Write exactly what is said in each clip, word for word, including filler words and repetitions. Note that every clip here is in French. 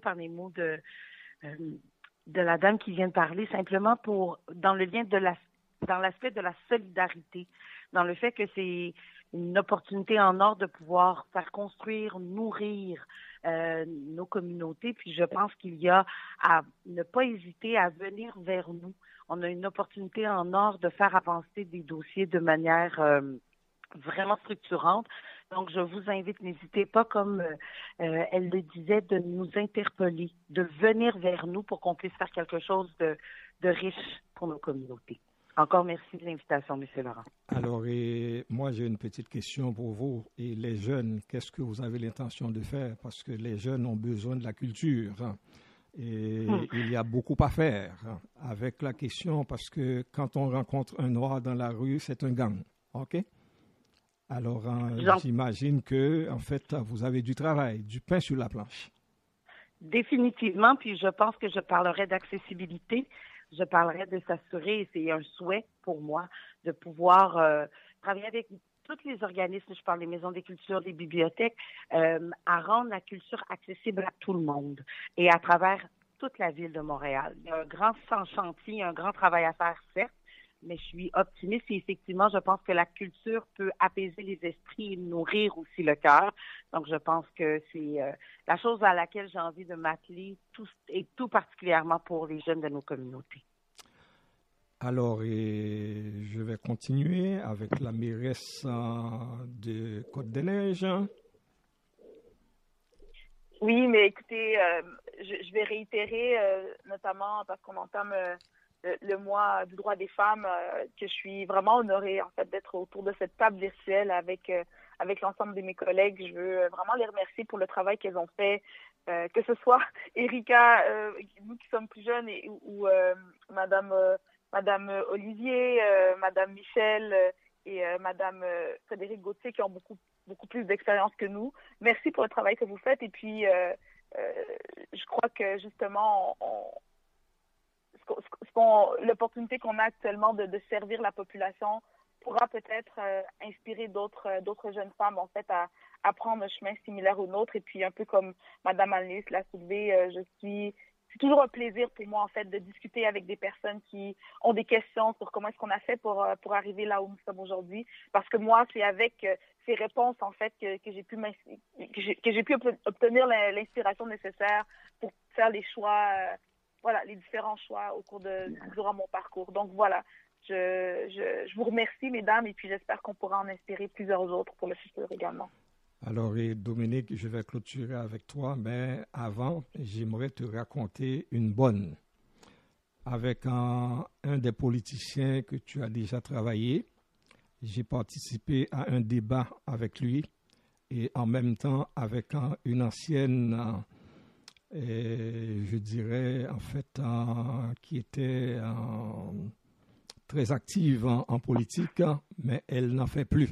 par les mots de, euh, de la dame qui vient de parler, simplement pour, dans le lien de la, dans l'aspect de la solidarité, dans le fait que c'est une opportunité en or de pouvoir faire construire, nourrir euh, nos communautés. Puis je pense qu'il y a à ne pas hésiter à venir vers nous. On a une opportunité en or de faire avancer des dossiers de manière euh, vraiment structurante. Donc, je vous invite, n'hésitez pas, comme euh, elle le disait, de nous interpeller, de venir vers nous pour qu'on puisse faire quelque chose de, de riche pour nos communautés. Encore merci de l'invitation, M. Laurent. Alors, et moi, j'ai une petite question pour vous. Et les jeunes, qu'est-ce que vous avez l'intention de faire? Parce que les jeunes ont besoin de la culture. Hein. Et hum. il y a beaucoup à faire hein, avec la question, parce que quand on rencontre un noir dans la rue, c'est un gang. OK? Alors, hein, j'imagine que, en fait, vous avez du travail, du pain sur la planche. Définitivement, puis je pense que je parlerai d'accessibilité. Je parlerai de s'assurer, et c'est un souhait pour moi, de pouvoir euh, travailler avec tous les organismes, je parle des maisons des cultures, des bibliothèques, euh, à rendre la culture accessible à tout le monde et à travers toute la ville de Montréal. Il y a un grand chantier, un grand travail à faire, certes, mais je suis optimiste et effectivement, je pense que la culture peut apaiser les esprits et nourrir aussi le cœur. Donc, je pense que c'est euh, la chose à laquelle j'ai envie de m'atteler, tout, et tout particulièrement pour les jeunes de nos communautés. Alors, et je vais continuer avec la mairesse de Côte-des-Neiges. Oui, mais écoutez, euh, je, je vais réitérer, euh, notamment parce qu'on entame euh, le, le mois du droit des femmes, euh, que je suis vraiment honorée en fait d'être autour de cette table virtuelle avec euh, avec l'ensemble de mes collègues. Je veux vraiment les remercier pour le travail qu'elles ont fait, euh, que ce soit Erika, euh, nous qui sommes plus jeunes, et, ou euh, Madame euh, Madame Olivier, euh, Madame Michel euh, et euh, Madame euh, Frédéric Gauthier qui ont beaucoup beaucoup plus d'expérience que nous. Merci pour le travail que vous faites. Et puis, euh, euh, je crois que justement, on, on, ce qu'on, l'opportunité qu'on a actuellement de, de servir la population pourra peut-être euh, inspirer d'autres euh, d'autres jeunes femmes en fait à, à prendre un chemin similaire au nôtre. Et puis, un peu comme Madame Annelise l'a soulevé, euh, je suis c'est toujours un plaisir pour moi, en fait, de discuter avec des personnes qui ont des questions sur comment est-ce qu'on a fait pour, pour arriver là où nous sommes aujourd'hui. Parce que moi, c'est avec euh, ces réponses, en fait, que, que j'ai pu que j'ai, que j'ai pu obtenir l'inspiration nécessaire pour faire les choix, euh, voilà, les différents choix au cours de, durant mon parcours. Donc, voilà. Je, je, je vous remercie, mesdames, et puis j'espère qu'on pourra en inspirer plusieurs autres pour le futur également. Alors, et Dominique, je vais clôturer avec toi, mais avant, j'aimerais te raconter une bonne. Avec un, un des politiciens que tu as déjà travaillé, j'ai participé à un débat avec lui et en même temps avec un, une ancienne, euh, je dirais, en fait, un, qui était un, très active en, en politique, mais elle n'en fait plus.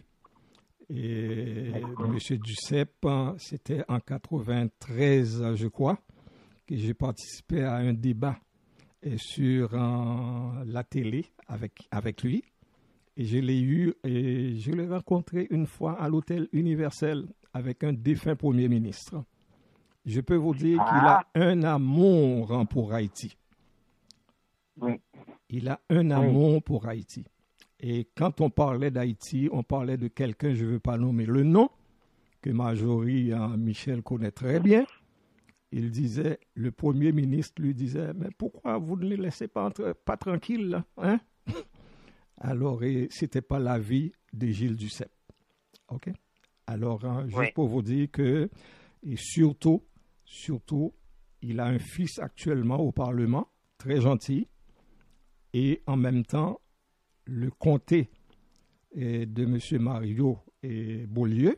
Et M. Duceppe, c'était en quatre-vingt-treize, je crois, que j'ai participé à un débat sur euh, la télé avec, avec lui. Et je l'ai eu et je l'ai rencontré une fois à l'Hôtel Universel avec un défunt Premier ministre. Je peux vous dire qu'il a un amour pour Haïti. Oui. Il a un amour oui. pour Haïti. Et quand on parlait d'Haïti, on parlait de quelqu'un, je ne veux pas nommer le nom, que Marjorie hein, Michel connaît très bien. Il disait, le Premier ministre lui disait, mais pourquoi vous ne les laissez pas, entre, pas tranquilles là, hein? Alors, ce n'était pas l'avis de Gilles Duceppe. OK? Alors, hein, juste oui. pour vous dire que, et surtout, surtout, il a un fils actuellement au Parlement, très gentil, et en même temps, le comté de M. Mario et Beaulieu,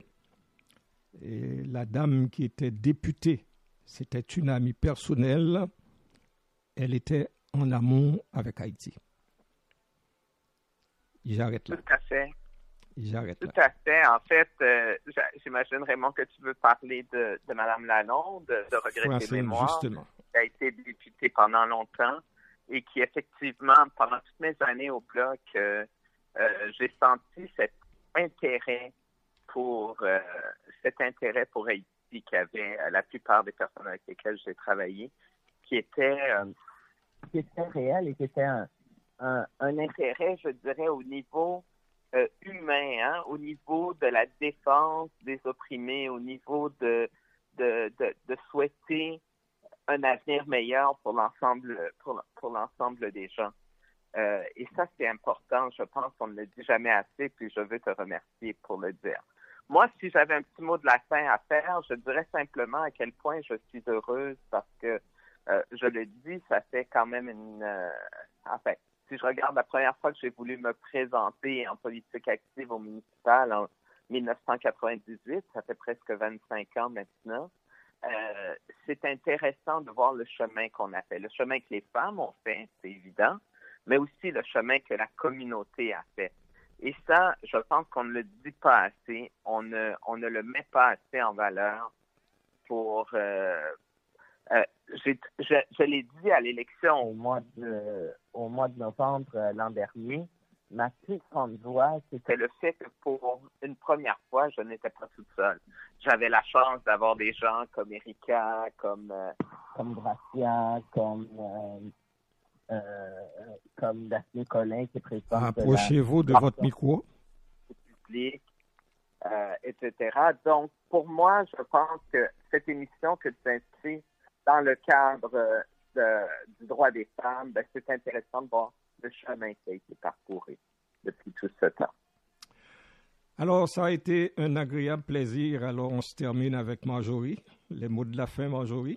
et la dame qui était députée, c'était une amie personnelle, elle était en amour avec Haïti. J'arrête là. Tout à fait. J'arrête Tout là. à fait. En fait, euh, j'imagine Raymond que tu veux parler de, de Mme Lalonde, de, de Regretter mémoire, justement. Qui a été députée pendant longtemps et qui, effectivement, pendant toutes mes années au Bloc, euh, euh, j'ai senti cet intérêt pour euh, cet intérêt pour Haïti. aussi qu'avaient euh, la plupart des personnes avec lesquelles j'ai travaillé, qui était, euh, qui était réel et qui était un, un, un intérêt, je dirais, au niveau euh, humain, hein, au niveau de la défense des opprimés, au niveau de, de, de, de souhaiter un avenir meilleur pour l'ensemble, pour, pour l'ensemble des gens. Euh, et ça, c'est important. Je pense qu'on ne le dit jamais assez, puis je veux te remercier pour le dire. Moi, si j'avais un petit mot de la fin à faire, je dirais simplement à quel point je suis heureuse parce que, euh, je le dis, ça fait quand même une... Euh, enfin, si je regarde la première fois que j'ai voulu me présenter en politique active au municipal en dix-neuf cent quatre-vingt-dix-huit, ça fait presque vingt-cinq ans maintenant, euh, c'est intéressant de voir le chemin qu'on a fait. Le chemin que les femmes ont fait, c'est évident, mais aussi le chemin que la communauté a fait. Et ça, je pense qu'on ne le dit pas assez, on ne, on ne le met pas assez en valeur pour... Euh, euh, j'ai, je, je l'ai dit à l'élection au mois de, au mois de novembre euh, l'an dernier, ma plus grande joie, c'était le fait que pour une première fois, je n'étais pas toute seule. J'avais la chance d'avoir des gens comme Erika, comme, euh, comme Gracia, comme... Euh, Euh, comme Daphné Collin qui est présidente Approchez-vous de, de votre micro. Public, euh, et cetera. Donc, pour moi, je pense que cette émission que tu inscris dans le cadre de, du droit des femmes, ben, c'est intéressant de voir le chemin qui a été parcouru depuis tout ce temps. Alors, ça a été un agréable plaisir. Alors, on se termine avec Marjorie. Les mots de la fin, Marjorie.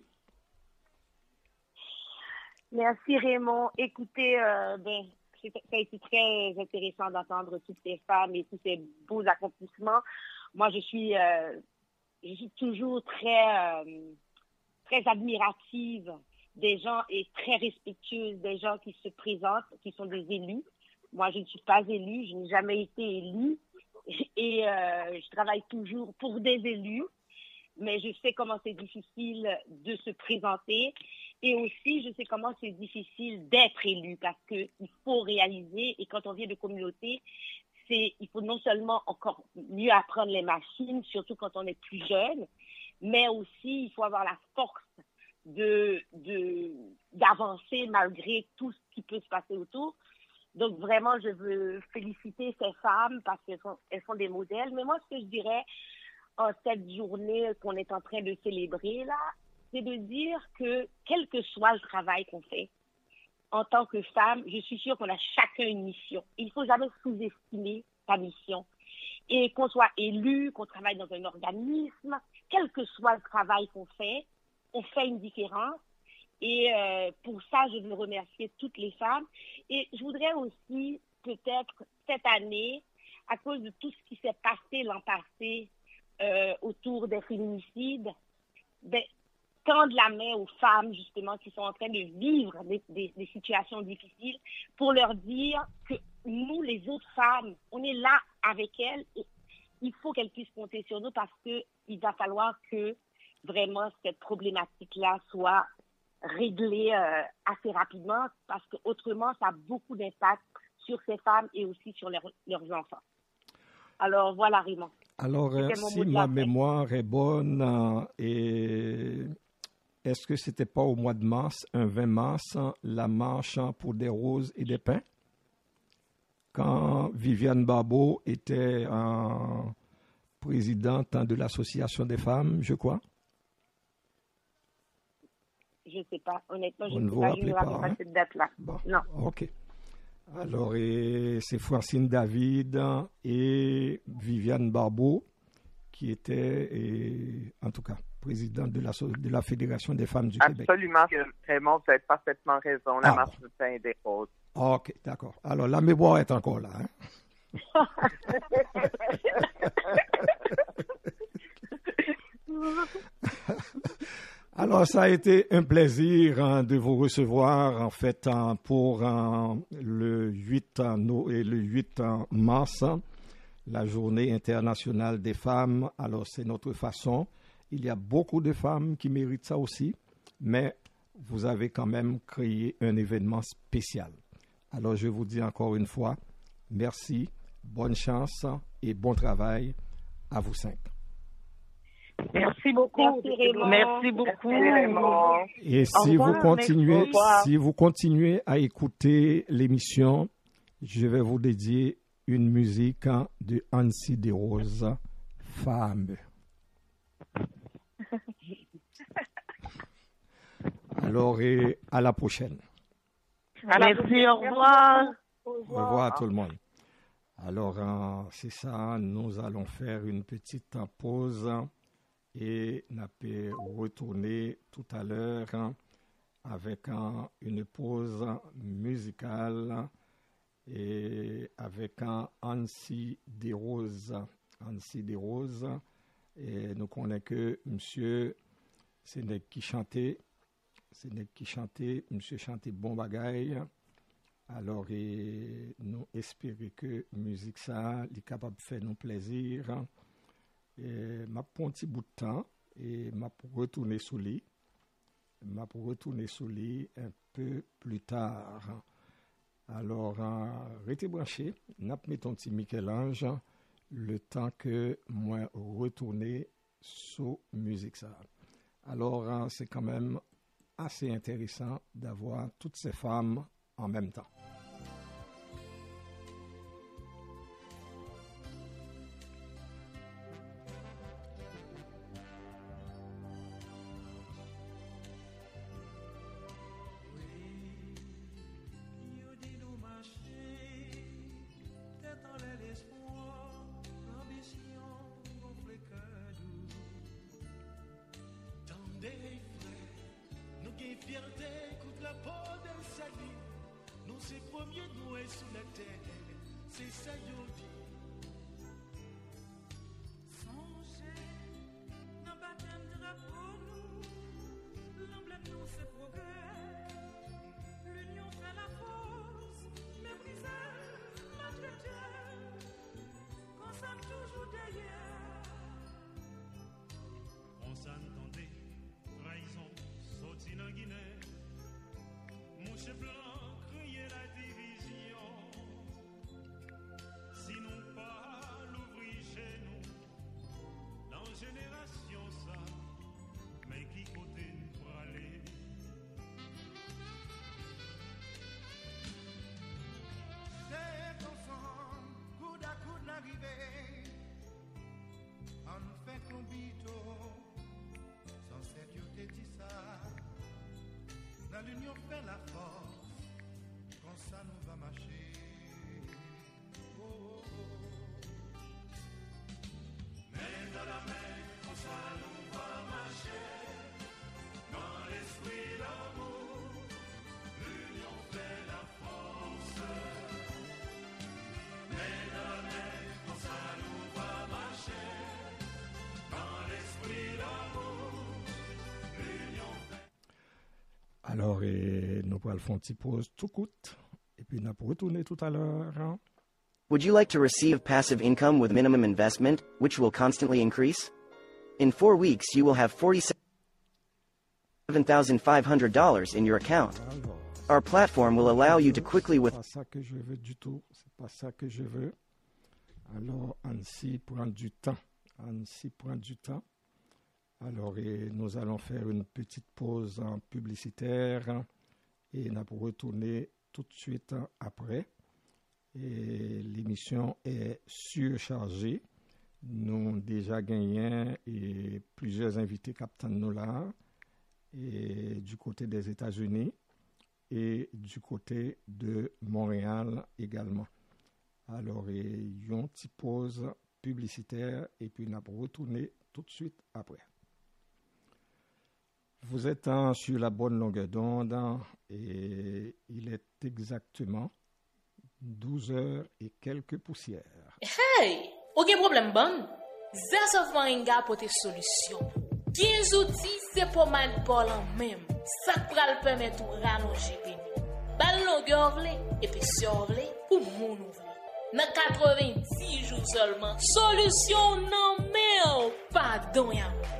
Merci Raymond. Écoutez, euh, ben, ça a été très intéressant d'entendre toutes ces femmes et tous ces beaux accomplissements. Moi, je suis, euh, je suis toujours très, euh, très admirative des gens et très respectueuse des gens qui se présentent, qui sont des élus. Moi, je ne suis pas élue, je n'ai jamais été élue et euh, je travaille toujours pour des élus, mais je sais comment c'est difficile de se présenter. Et aussi, je sais comment c'est difficile d'être élu parce qu'il faut réaliser, et quand on vient de communauté, c'est, il faut non seulement encore mieux apprendre les machines, surtout quand on est plus jeune, mais aussi il faut avoir la force de, de, d'avancer malgré tout ce qui peut se passer autour. Donc vraiment, je veux féliciter ces femmes parce qu'elles sont, elles sont des modèles. Mais moi, ce que je dirais en cette journée qu'on est en train de célébrer là, c'est de dire que quel que soit le travail qu'on fait, en tant que femme, je suis sûre qu'on a chacun une mission. Il ne faut jamais sous-estimer sa mission. Et qu'on soit élu, qu'on travaille dans un organisme, quel que soit le travail qu'on fait, on fait une différence. Et euh, pour ça, je veux remercier toutes les femmes. Et je voudrais aussi, peut-être, cette année, à cause de tout ce qui s'est passé l'an passé euh, autour des féminicides, ben, tendre la main aux femmes, justement, qui sont en train de vivre des, des, des situations difficiles, pour leur dire que nous, les autres femmes, on est là avec elles et il faut qu'elles puissent compter sur nous parce qu'il va falloir que vraiment cette problématique-là soit réglée euh, assez rapidement parce qu'autrement, ça a beaucoup d'impact sur ces femmes et aussi sur leur, leurs enfants. Alors, voilà, Raymond. Alors, euh, si ma mémoire est bonne, euh, et est-ce que c'était pas au mois de mars, un vingt mars, la marche pour des roses et des pins? Quand Viviane Barbeau était euh, présidente de l'Association des femmes, je crois? Je ne sais pas, honnêtement, je ne ne sais pas, je ne me rappelle pas, hein? Cette date-là. Bon, non. OK. Alors, et c'est Francine David et Viviane Barbeau qui étaient, et, en tout cas, présidente de la, de la Fédération des femmes du Absolument, Québec. Absolument, Raymond, vous avez parfaitement raison. La ah, marche du pain et des roses. OK, d'accord. Alors, la mémoire est encore là. Hein? Alors, ça a été un plaisir hein, de vous recevoir, en fait, hein, pour hein, le huit mars, la Journée internationale des femmes. Alors, c'est notre façon. Il y a beaucoup de femmes qui méritent ça aussi, mais vous avez quand même créé un événement spécial. Alors, je vous dis encore une fois, merci, bonne chance et bon travail à vous cinq. Merci beaucoup. Merci, Raymond. Merci beaucoup. Merci, Raymond. Et Au si revoir, vous continuez, merci. Au revoir. si vous continuez à écouter l'émission, je vais vous dédier une musique hein, de Ancy Desroses, Femme. Alors, et à la prochaine. Merci, au revoir. Au revoir à tout le monde. Alors, hein, c'est ça, nous allons faire une petite pause et on peut retourner tout à l'heure hein, avec hein, une pause musicale et avec un Ancy Desroses. Ancy Desroses, et nous connaissons que monsieur, c'est n'est qui chantait, c'est n'est qui chantait, monsieur chantait bon bagaille. Alors, et nous espérons que la musique ça est capable de faire nous plaisir. Et m'a pris un petit bout de temps et m'a retourné sous lit. M'a retourné sous lit un peu plus tard. Alors, euh, restez branchés, n'a mis ton petit Michel-Ange le temps que moi retourner sur musique ça. Alors, euh, c'est quand même assez intéressant d'avoir toutes ces femmes en même temps. L'union fait la force, quand ça nous va marcher. Oh, oh, oh. Mais dans la main, quand ça nous va marcher, dans l'esprit d'amour, l'union fait la force. Mais dans la main, quand ça nous va marcher, dans l'esprit d'amour, l'union fait. Alors, et nous allons faire une petite pause tout court, et puis nous allons retourner tout à l'heure. Hein. Would you like to receive passive income with minimum investment, which will constantly increase? In four weeks, you will have forty-seven thousand five hundred dollars in your account. Alors, Our platform will allow you to quickly with. C'est pas ça que je veux du tout. C'est pas ça que je veux. Alors, Ancy prend du temps. Ancy prend du temps. Alors, et nous allons faire une petite pause en publicitaire et nous allons retourner tout de suite après. Et l'émission est surchargée. Nous avons déjà gagné et plusieurs invités captant nous là, et du côté des États-Unis et du côté de Montréal également. Alors, il y a une petite pause publicitaire et puis nous allons retourner tout de suite après. Vous êtes hein, sur la bonne longueur d'onde et il est exactement douze heures et quelques poussières. Hey, aucun problème bon. Zest of Moringa pour tes solutions. quinze outils, c'est pas mal pour en même. Ça pral permettre de rallonger pénis. Bal longueur vle et puis survle pour moun ouvle. Dans quatre-vingt-dix jours seulement, solution non mais pardon ya.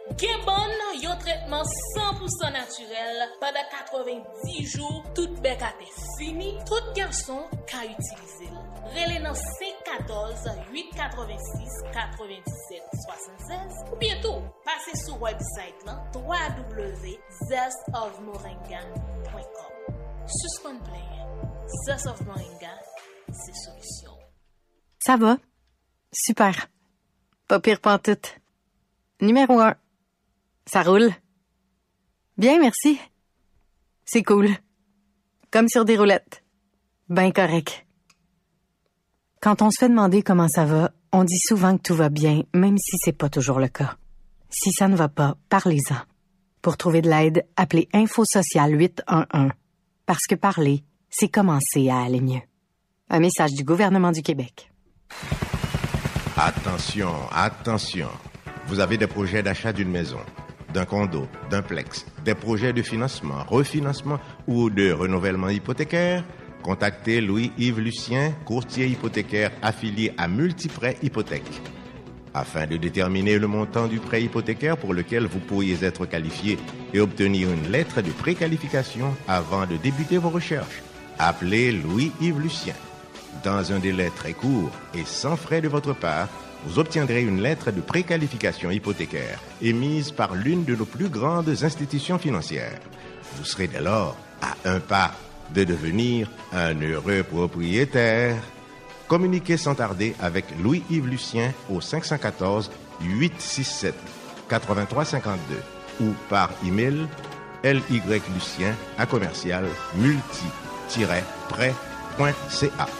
Gen bon yon traitement cent pour cent naturel pendant quatre-vingt-dix jours, tout bec a été fini, tout garçon ka utiliser. Relais dans cinq un quatre, huit huit six, quatre-vingt-dix-sept, soixante-seize ou bientôt passez sur website là w w w point zest of moringa point com. Suspend play. Zest of Moringa, c'est solution. Ça va? Super. Pas pire pantoute. Numéro un. Ça roule? Bien, merci. C'est cool. Comme sur des roulettes. Ben correct. Quand on se fait demander comment ça va, on dit souvent que tout va bien, même si c'est pas toujours le cas. Si ça ne va pas, parlez-en. Pour trouver de l'aide, appelez Info Social huit un un. Parce que parler, c'est commencer à aller mieux. Un message du gouvernement du Québec. Attention, attention. Vous avez des projets d'achat d'une maison, d'un condo, d'un plex, des projets de financement, refinancement ou de renouvellement hypothécaire? Contactez Louis-Yves Lucien, courtier hypothécaire affilié à Multiprêt Hypothèque. Afin de déterminer le montant du prêt hypothécaire pour lequel vous pourriez être qualifié et obtenir une lettre de préqualification avant de débuter vos recherches, appelez Louis-Yves Lucien. Dans un délai très court et sans frais de votre part, vous obtiendrez une lettre de préqualification hypothécaire émise par l'une de nos plus grandes institutions financières. Vous serez dès lors à un pas de devenir un heureux propriétaire. Communiquez sans tarder avec Louis-Yves Lucien au cinq un quatre, huit six sept, huit trois cinq deux ou par email lylucien à commercial multi-prêt point c a.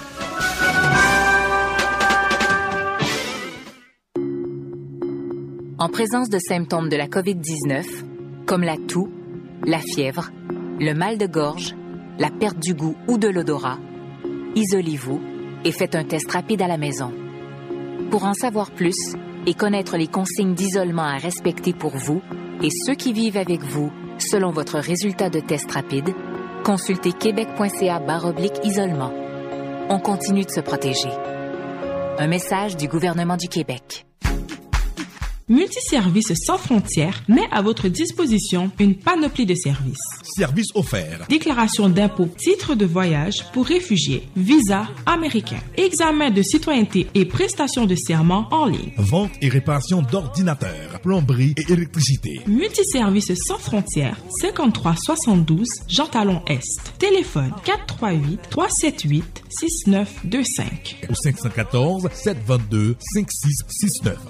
En présence de symptômes de la covid dix-neuf, comme la toux, la fièvre, le mal de gorge, la perte du goût ou de l'odorat, isolez-vous et faites un test rapide à la maison. Pour en savoir plus et connaître les consignes d'isolement à respecter pour vous et ceux qui vivent avec vous selon votre résultat de test rapide, consultez québec point c a barre oblique isolement. On continue de se protéger. Un message du gouvernement du Québec. Multiservices sans frontières met à votre disposition une panoplie de services. Services offerts. Déclaration d'impôt, titre de voyage pour réfugiés, visa américain, examen de citoyenneté et prestations de serment en ligne. Vente et réparation d'ordinateurs, plomberie et électricité. Multiservices sans frontières, cinquante-trois soixante-douze Jean Talon Est. Téléphone quatre trois huit, trois sept huit, six neuf deux cinq. Au cinq un quatre, sept deux deux, cinq six six neuf.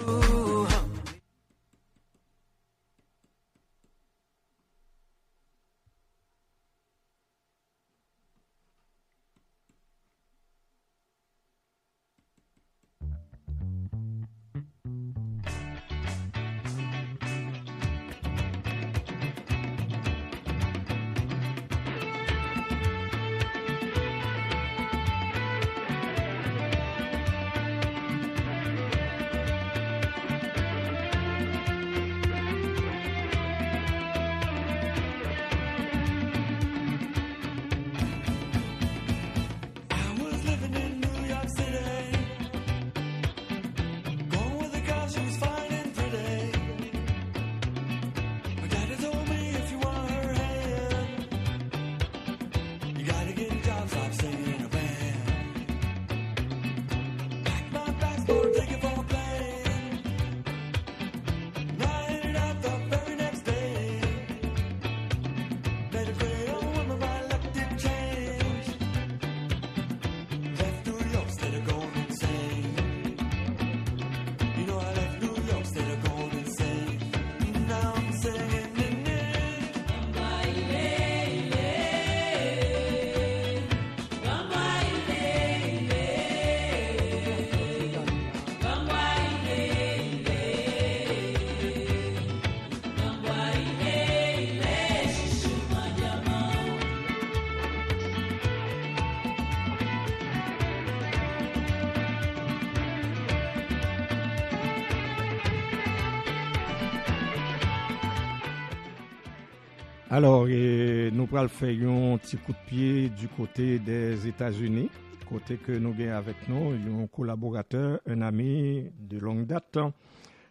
Alors, et nous allons faire un petit coup de pied du côté des États-Unis, côté que nous avons avec nous un collaborateur, un ami de longue date,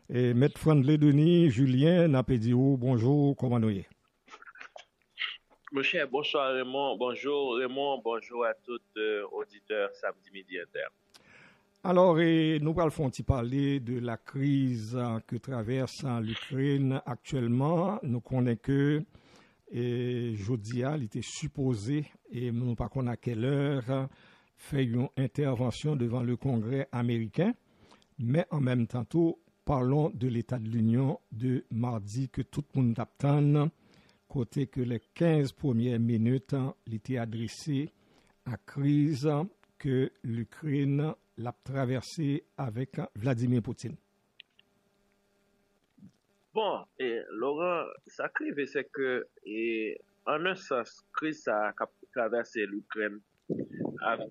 Et Maître Franklin Denis, Julien, Napédio, bonjour, comment nous y est? Mon cher, bonsoir Raymond, bonjour Raymond, bonjour à tous euh, auditeurs Samedi Midi Inter. Alors, et nous allons parler de la crise que traverse l'Ukraine actuellement. Nous connaissons que et Jodia, il était supposé, et nous ne pas à quelle heure, faire une intervention devant le Congrès américain, mais en même temps, tout, parlons de l'état de l'Union de mardi que tout le monde attend, côté que les quinze premières minutes étaient adressées à la crise que l'Ukraine l'a traversée avec Vladimir Poutine. Bon, et Laurent, ça crive, c'est que, et, en un sens, crise a traversé l'Ukraine avec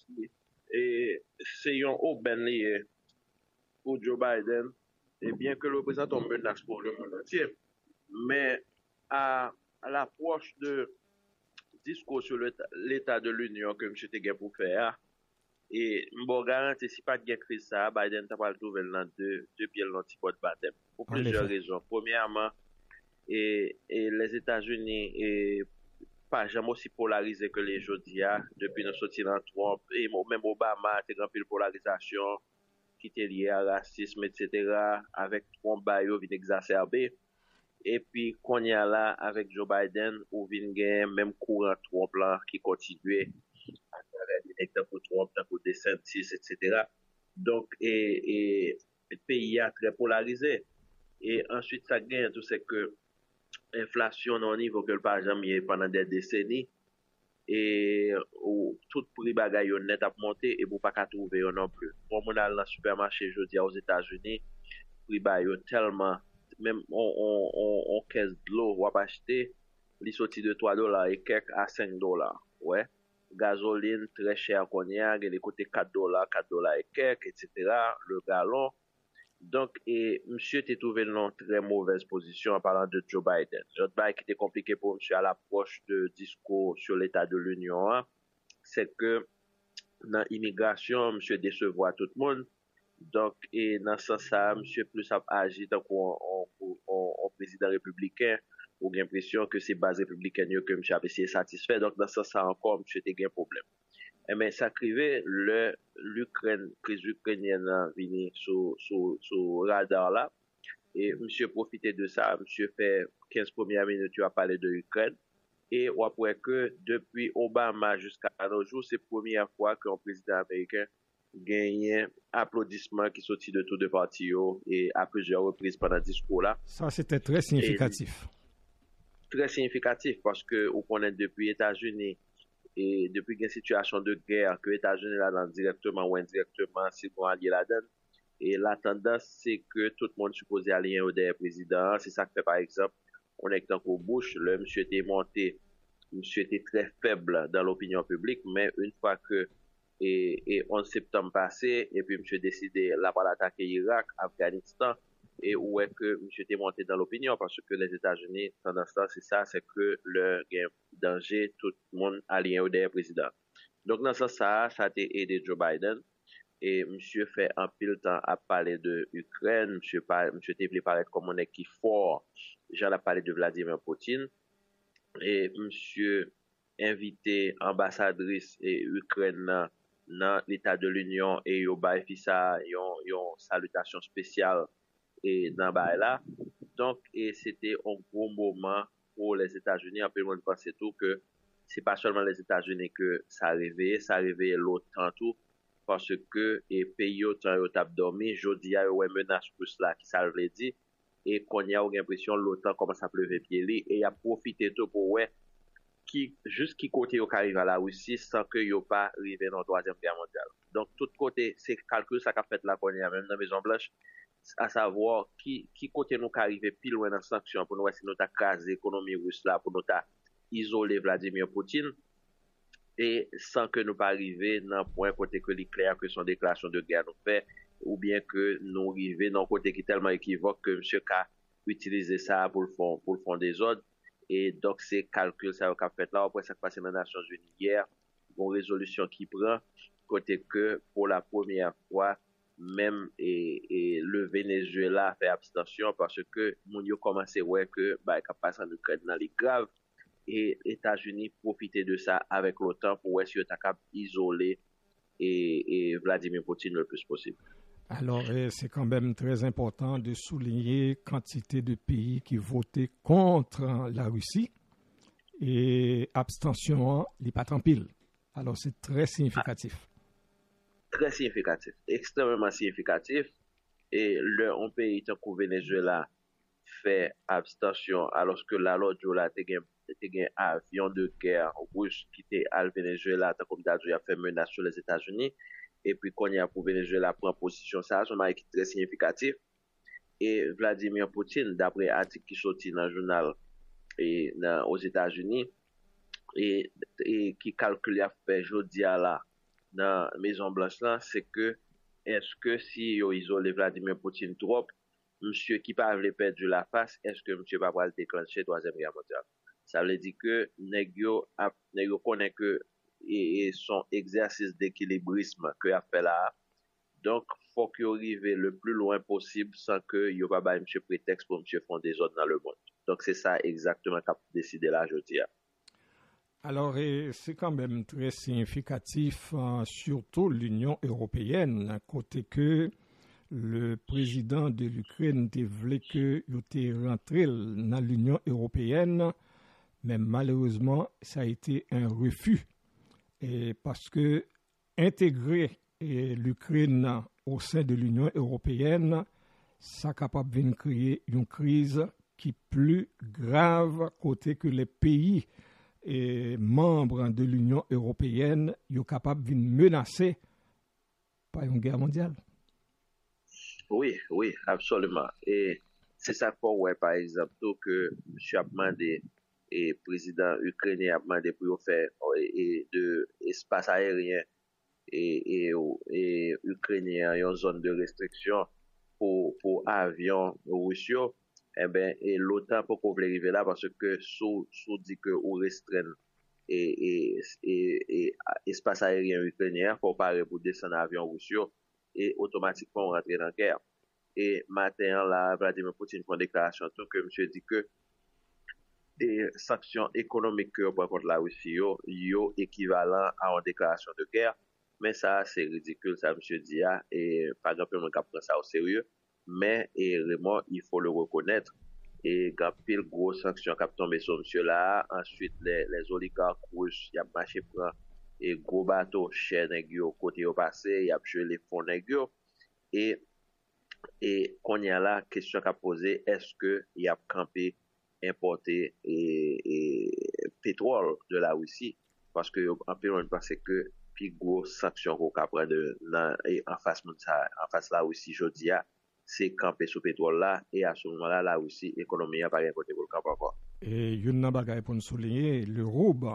et c'est un aubaine lié pour Joe Biden, et bien que le président tombe menace pour le monde entier, mais à, à l'approche de discours sur l'état de l'Union que M. Teguet pour faire, et bon garantie si pas de crise ça, Biden t'a pas le trouver dans deux deux pieds l'antipode baptême pour plusieurs raisons. Premièrement, et, et les États-Unis et pas jamais aussi polarisé que les Jodia depuis notre sortie dans Trump et même Obama a une grande polarisation qui était liée à racisme et cetera avec Trump bayo vient exacerbé et puis qu'on y a là avec Joe Biden ou vient gagner même courant Trump là qui continuait tant pour Trump, tant pour DeSantis, et cetera. Donc, et, et le pays a très polarisé. Et ensuite, ça gagne tout c'est que l'inflation au niveau que le pas jamais pendant des décennies et où tout prix bagaille net a monté et vous pas qu'à trouver non plus. Pour mon aller dans le supermarché, je dis aux États-Unis, prix bagaille tellement même on on on, on caisse de l'eau ou pas acheter, il sorti de trois dollars et quelques à cinq dollars. Ouais. Gasoline très cher qu'on y a, il coûte quatre dollars, quatre dollars et quelques, et cetera, le gallon. Donc, et monsieur était trouvé dans une très mauvaise position en parlant de Joe Biden. Joe Biden qui était compliqué pour monsieur à l'approche de discours sur l'état de l'Union, hein, c'est que dans l'immigration, monsieur décevoir tout le monde. Donc, et dans ce sens, ça, monsieur plus a agi tant qu'on président républicain, ou j'ai l'impression que c'est base républicaine que M. a essayé de satisfaire. Donc, dans ce sens encore, M. a un problème. Et mais ça crivait, le, l'Ukraine, crise ukrainienne vient sur, sur, sur radar là. Et M. profitait de ça. M. fait quinze premières minutes, tu as parlé de l'Ukraine. Et on voit que depuis Obama jusqu'à nos jours, c'est la première fois qu'un président américain gagne applaudissements qui sortent de tous les partis et à plusieurs reprises pendant le discours là. Ça, c'était très significatif. Et, très significatif parce que on connaît depuis les États-Unis et depuis une situation de guerre que les États-Unis là directement ou indirectement c'est vont allier là-dedans et la tendance c'est que tout le monde supposé allier au dernier président. C'est ça que fait par exemple on est tant qu'au Bush, le monsieur était monté, monsieur était très faible dans l'opinion publique, mais une fois que et, et onze septembre passé et puis monsieur décidé là pour attaquer Irak, Afghanistan et où est que M. était monté dans l'opinion parce que les États-Unis, pendant ce temps, c'est ça, c'est que le danger, tout le monde allié au dernier président. Donc, dans ce sens, ça, ça a été aidé Joe Biden et M. fait un pile temps à parler de Ukraine, M. M. était voulu paraître comme un équipe fort, j'en ai parlé de Vladimir Poutine et M. invité ambassadrice et Ukraine dans l'état de l'Union et il a fait ça, il a une salutation spéciale et dans là donc et c'était un gros moment pour les États-Unis. En peu le monde pensait tout que c'est pas seulement les États-Unis que ça arrivait, ça arrivait l'OTAN tout parce que et pays autant yo t'a dormi, jodi a ouais menace plus là qui ça veut dire et qu'on y a l'impression l'OTAN commence à pleuver pied li et a profité tout pour ouais qui juste qui côté yo arrive à la Russie sans que yo pas arrivé dans la troisième guerre mondiale. Donc tout côté c'est calcul ça qu'a fait là qu'on y a même dans Maison Blanche à savoir qui qui côté nous arriver pile loin dans sanction pour nous essayer nous craser l'économie russe là pour nous isoler Vladimir Poutine et sans que nous pas arriver dans point côté que l'éclair que son déclaration de guerre nous fait ou bien que nous arriver dans côté qui est tellement équivoque que monsieur K utiliser ça pour le fond pour le fond des ordres et donc c'est calcul ça qu'a fait là après ça qui passé dans les Nations Unies hier une résolution qui prend côté que pour la première fois même et, et le Venezuela fait abstention parce que moun yo commencé ouais que bah qu'a passé en Ukraine dans les graves et États-Unis profiter de ça avec l'OTAN pour essayer de isoler et, et Vladimir Poutine le plus possible. Alors, c'est quand même très important de souligner quantité de pays qui votaient contre la Russie et abstention, les pas en pile. Alors, c'est très significatif. Ah, très significatif, extrêmement significatif. Et le un pays tant que Venezuela fait abstention alors que la l'autre jour là, t'es un avion de guerre russe qui était à Venezuela, tant comme d'habitude a fait menace sur les États-Unis. Et puis qu'on y a pour Venezuela prend position, ça, c'est un très significatif. Et Vladimir Poutine, d'après article qui sorti dans le journal et dans, aux États-Unis, et, et qui calcule a fait jeudi là dans la Maison Blanche là, c'est que est-ce que si ils isolent Vladimir Poutine trop, monsieur qui pas veut perdre la face, est-ce que monsieur va pas le déclencher troisième guerre mondiale? Ça veut dire que négio négio connaît que et, et son exercice d'équilibrisme que a fait là. Donc faut qu'il arrive le plus loin possible sans que il va pas monsieur prétexte pour monsieur font des ordres dans le monde. Donc c'est ça exactement qu'a décidé là jeudi. Alors, c'est quand même très significatif, hein, surtout l'Union européenne, côté que le président de l'Ukraine voulait que il rentré dans l'Union européenne, mais malheureusement, ça a été un refus. Et parce que intégrer l'Ukraine au sein de l'Union européenne, ça est capable de créer une crise qui est plus grave côté que les pays et membres de l'Union européenne sont capables de menacer par une guerre mondiale. Oui, oui, absolument. Et c'est ça qu'on voit, par exemple, que M. a demandé, et le président ukrainien a demandé pour faire et, de espace aérien et, et, et ukrainien une zone de restriction pour, pour avions russes. Eh ben, et l'OTAN pour qu'on arriver là parce que sous sous dit que ou restreindre et, et, et, et espace aérien ukrainien pour parer pour descendre avion russe et automatiquement on rentre dans la guerre. Et matin là, Vladimir Poutine fait une déclaration que monsieur dit que des sanctions économiques que pour contre la Russie yo, yo équivalent à une déclaration de guerre, mais ça c'est ridicule ça monsieur dit et par exemple on prend ça au sérieux. Mais et vraiment il faut le reconnaître et quand pile gros sanctions qui tombé sur monsieur là ensuite les les oligarques russes y a marché prend et gros bateau cher nègyo côté au passé y a joué les fonds nègyo et et qu'on y a là question qu'a posé est-ce que y a campé importer et, et pétrole de la Russie parce que en peu on pense que puis gros sanctions qu'on prend de en face en face la Russie jodi a c'est camper sous pétrole là et à ce moment-là là aussi l'économie a pas rien côté pour le camp encore. Et une bagaille pour nous souligner le rouble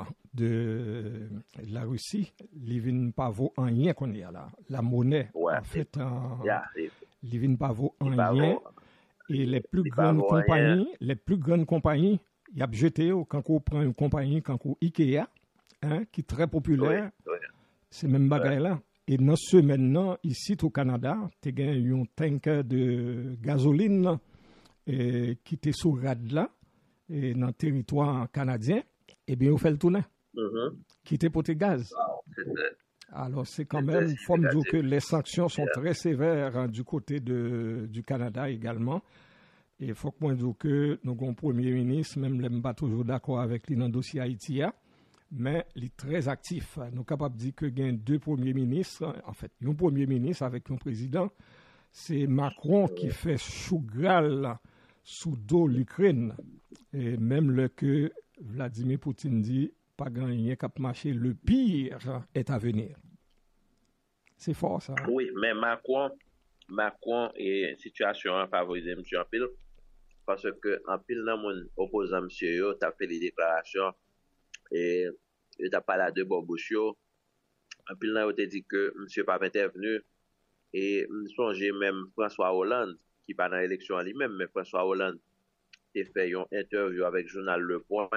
de la Russie, il vient pas vaut en rien qu'on y a là. La monnaie ouais, en fait en yeah, il vient pas vaut en rien et les plus grandes compagnies, rien. les plus grandes compagnies, il y a jeté quand on prend une compagnie quand on Ikea hein qui est très populaire. Oui, oui. C'est même bagaille là. Et dans ce maintenant, ici au Canada, tu as un tanker de gasoline eh, qui était sur rad là, et dans le territoire canadien, et bien on fait le tourner, mm-hmm. qui était pour tes gaz. Wow, alors c'est quand c'est même, il faut me dire que les sanctions sont yeah. très sévères hein, du côté de, du Canada également. Et il faut que moi dise que nous avons un premier ministre, même je ne suis pas toujours d'accord avec lui dans le dossier Haïti, mais il est très actif. Nous sommes capables de dire que y a deux premiers ministres, en fait, un premier ministre avec un président, c'est Macron qui fait chougral sous dos l'Ukraine. Et même le que Vladimir Poutine dit, pas gagné cap marché, le pire est à venir. C'est fort ça. Oui, mais Macron, Macron est situation favorisée M. Ampil, parce que Ampil dans mon opposant M. Yo, tu as fait les déclarations et il t'a parlé de Borbouchio. Ampil là, il t'a dit que M. pas intervenu et je songe même François Hollande, qui pas dans l'élection lui-même, mais François Hollande a fait une interview avec le journal Le Point.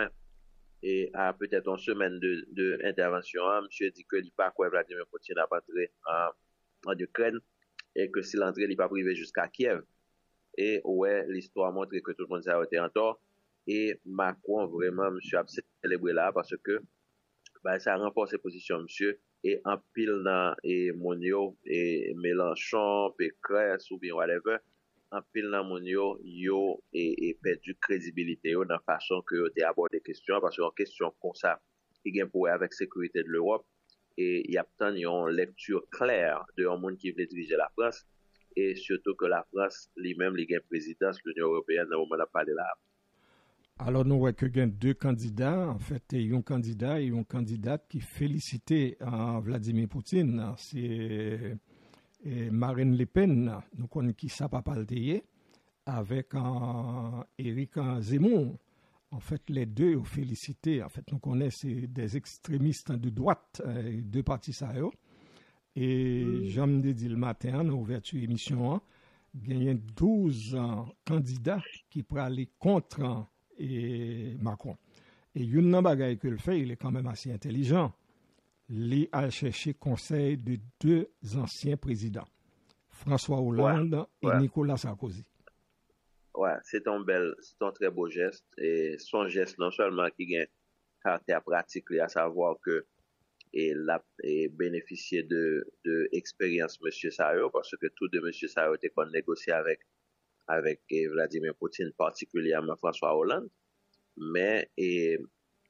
Et à peut-être une semaine de, de intervention, monsieur dit que il pas quoi Vladimir Poutine a entré en, en Ukraine et que si l'entrée n'est pas privée jusqu'à Kiev. Et ouais, l'histoire montre que tout le monde a été en tort. Et Macron, vraiment, monsieur, a célébré là parce que bah, ça renforce ses positions, monsieur. Et en pile dans et Monio, et Mélenchon, Pécresse ou bien whatever, en pile dans Monio, yo et, et perdu crédibilité yo, dans la façon que yo abordé des questions. Parce qu'en question comme ça, il y a pour avec sécurité de l'Europe. Et il y a tant une lecture claire de un monde qui veut diriger la France. Et surtout que la France, lui-même, il y a une présidence de l'Union européenne dans le moment où on a parlé là. Alors, nous voyons qu'il y a deux candidats. En fait, il y a un candidat et une candidate qui félicitait uh, Vladimir Poutine. C'est uh, Marine Le Pen, nous connaissons qui ça pas parler, avec uh, Éric Zemmour. En fait, les deux ont félicité. En fait, nous connaissons des extrémistes de droite, uh, deux partis ça. Et mm. j'en ai dit le matin, dans l'ouverture de l'émission, il y a douze uh, candidats qui pourraient aller contre et Macron. Et une nan bagay que le fait, il est quand même assez intelligent. Il a cherché conseil de deux anciens présidents, François Hollande ouais, ouais. et Nicolas Sarkozy. Ouais, c'est un bel, c'est un très beau geste. Et son geste, non seulement qui a un caractère pratique, à savoir que il a bénéficié de, de expérience M. Sayo, parce que tout de M. Sayo était qu'on négociait avec avec Vladimir Poutine, particulièrement François Hollande, mais et,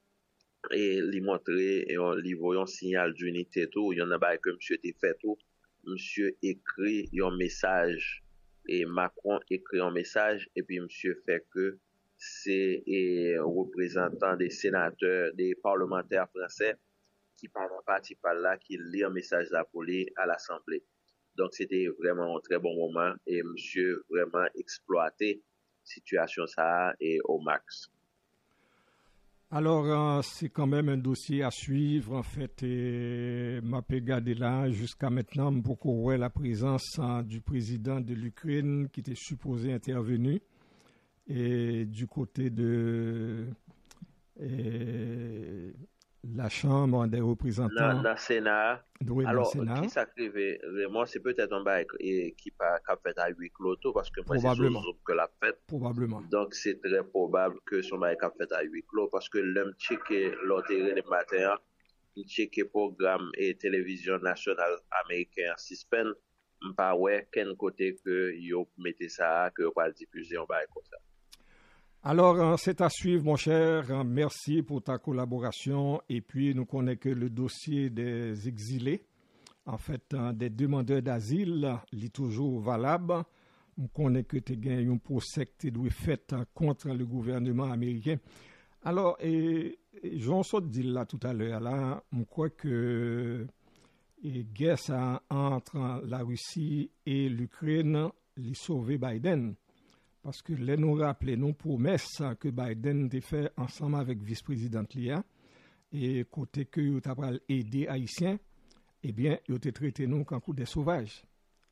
et lui montrer, et on lui voyait un signal d'unité tout, il y en a pas que monsieur était fait tout, monsieur écrit un message, et Macron écrit un message, et puis monsieur fait que c'est un représentant des sénateurs, des parlementaires français, qui parlent parti par là, qui lit un message là pour lui à l'Assemblée. Donc, c'était vraiment un très bon moment et monsieur vraiment exploité situation ça et au max. Alors, euh, c'est quand même un dossier à suivre. En fait, et m'a regardé là jusqu'à maintenant, beaucoup ouais la présence hein, du président de l'Ukraine qui était supposé intervenir et du côté de et, la Chambre des représentants. Dans le Sénat. Oui, alors, Sénat. Qui s'acrivait vraiment, c'est peut-être un bail qui a fait à huis clos parce que moi, c'est que la fête. Probablement. Donc, c'est très probable que son bail a fait à huis clos parce que l'homme checké l'autre le matin, il checké le programme et télévision nationale américaine Sispen, pas ouais, quel côté que yo mettez ça, que va diffuser un bail comme ça. Alors, c'est à suivre, mon cher. Merci pour ta collaboration. Et puis, nous connaissons que le dossier des exilés, en fait, des demandeurs d'asile, il est toujours valable. Nous connaissons que tu as gagné un procès qui doit fait contre le gouvernement américain. Alors, et, et j'en suis dit là tout à l'heure, là, je crois que la guerre entre la Russie et l'Ukraine, les sauver Biden. Parce que les nous rappelons nos promesses que Biden a fait ensemble avec vice-président Lia et côté que il a aidé Haïtiens, eh bien, il a traité nous comme des sauvages.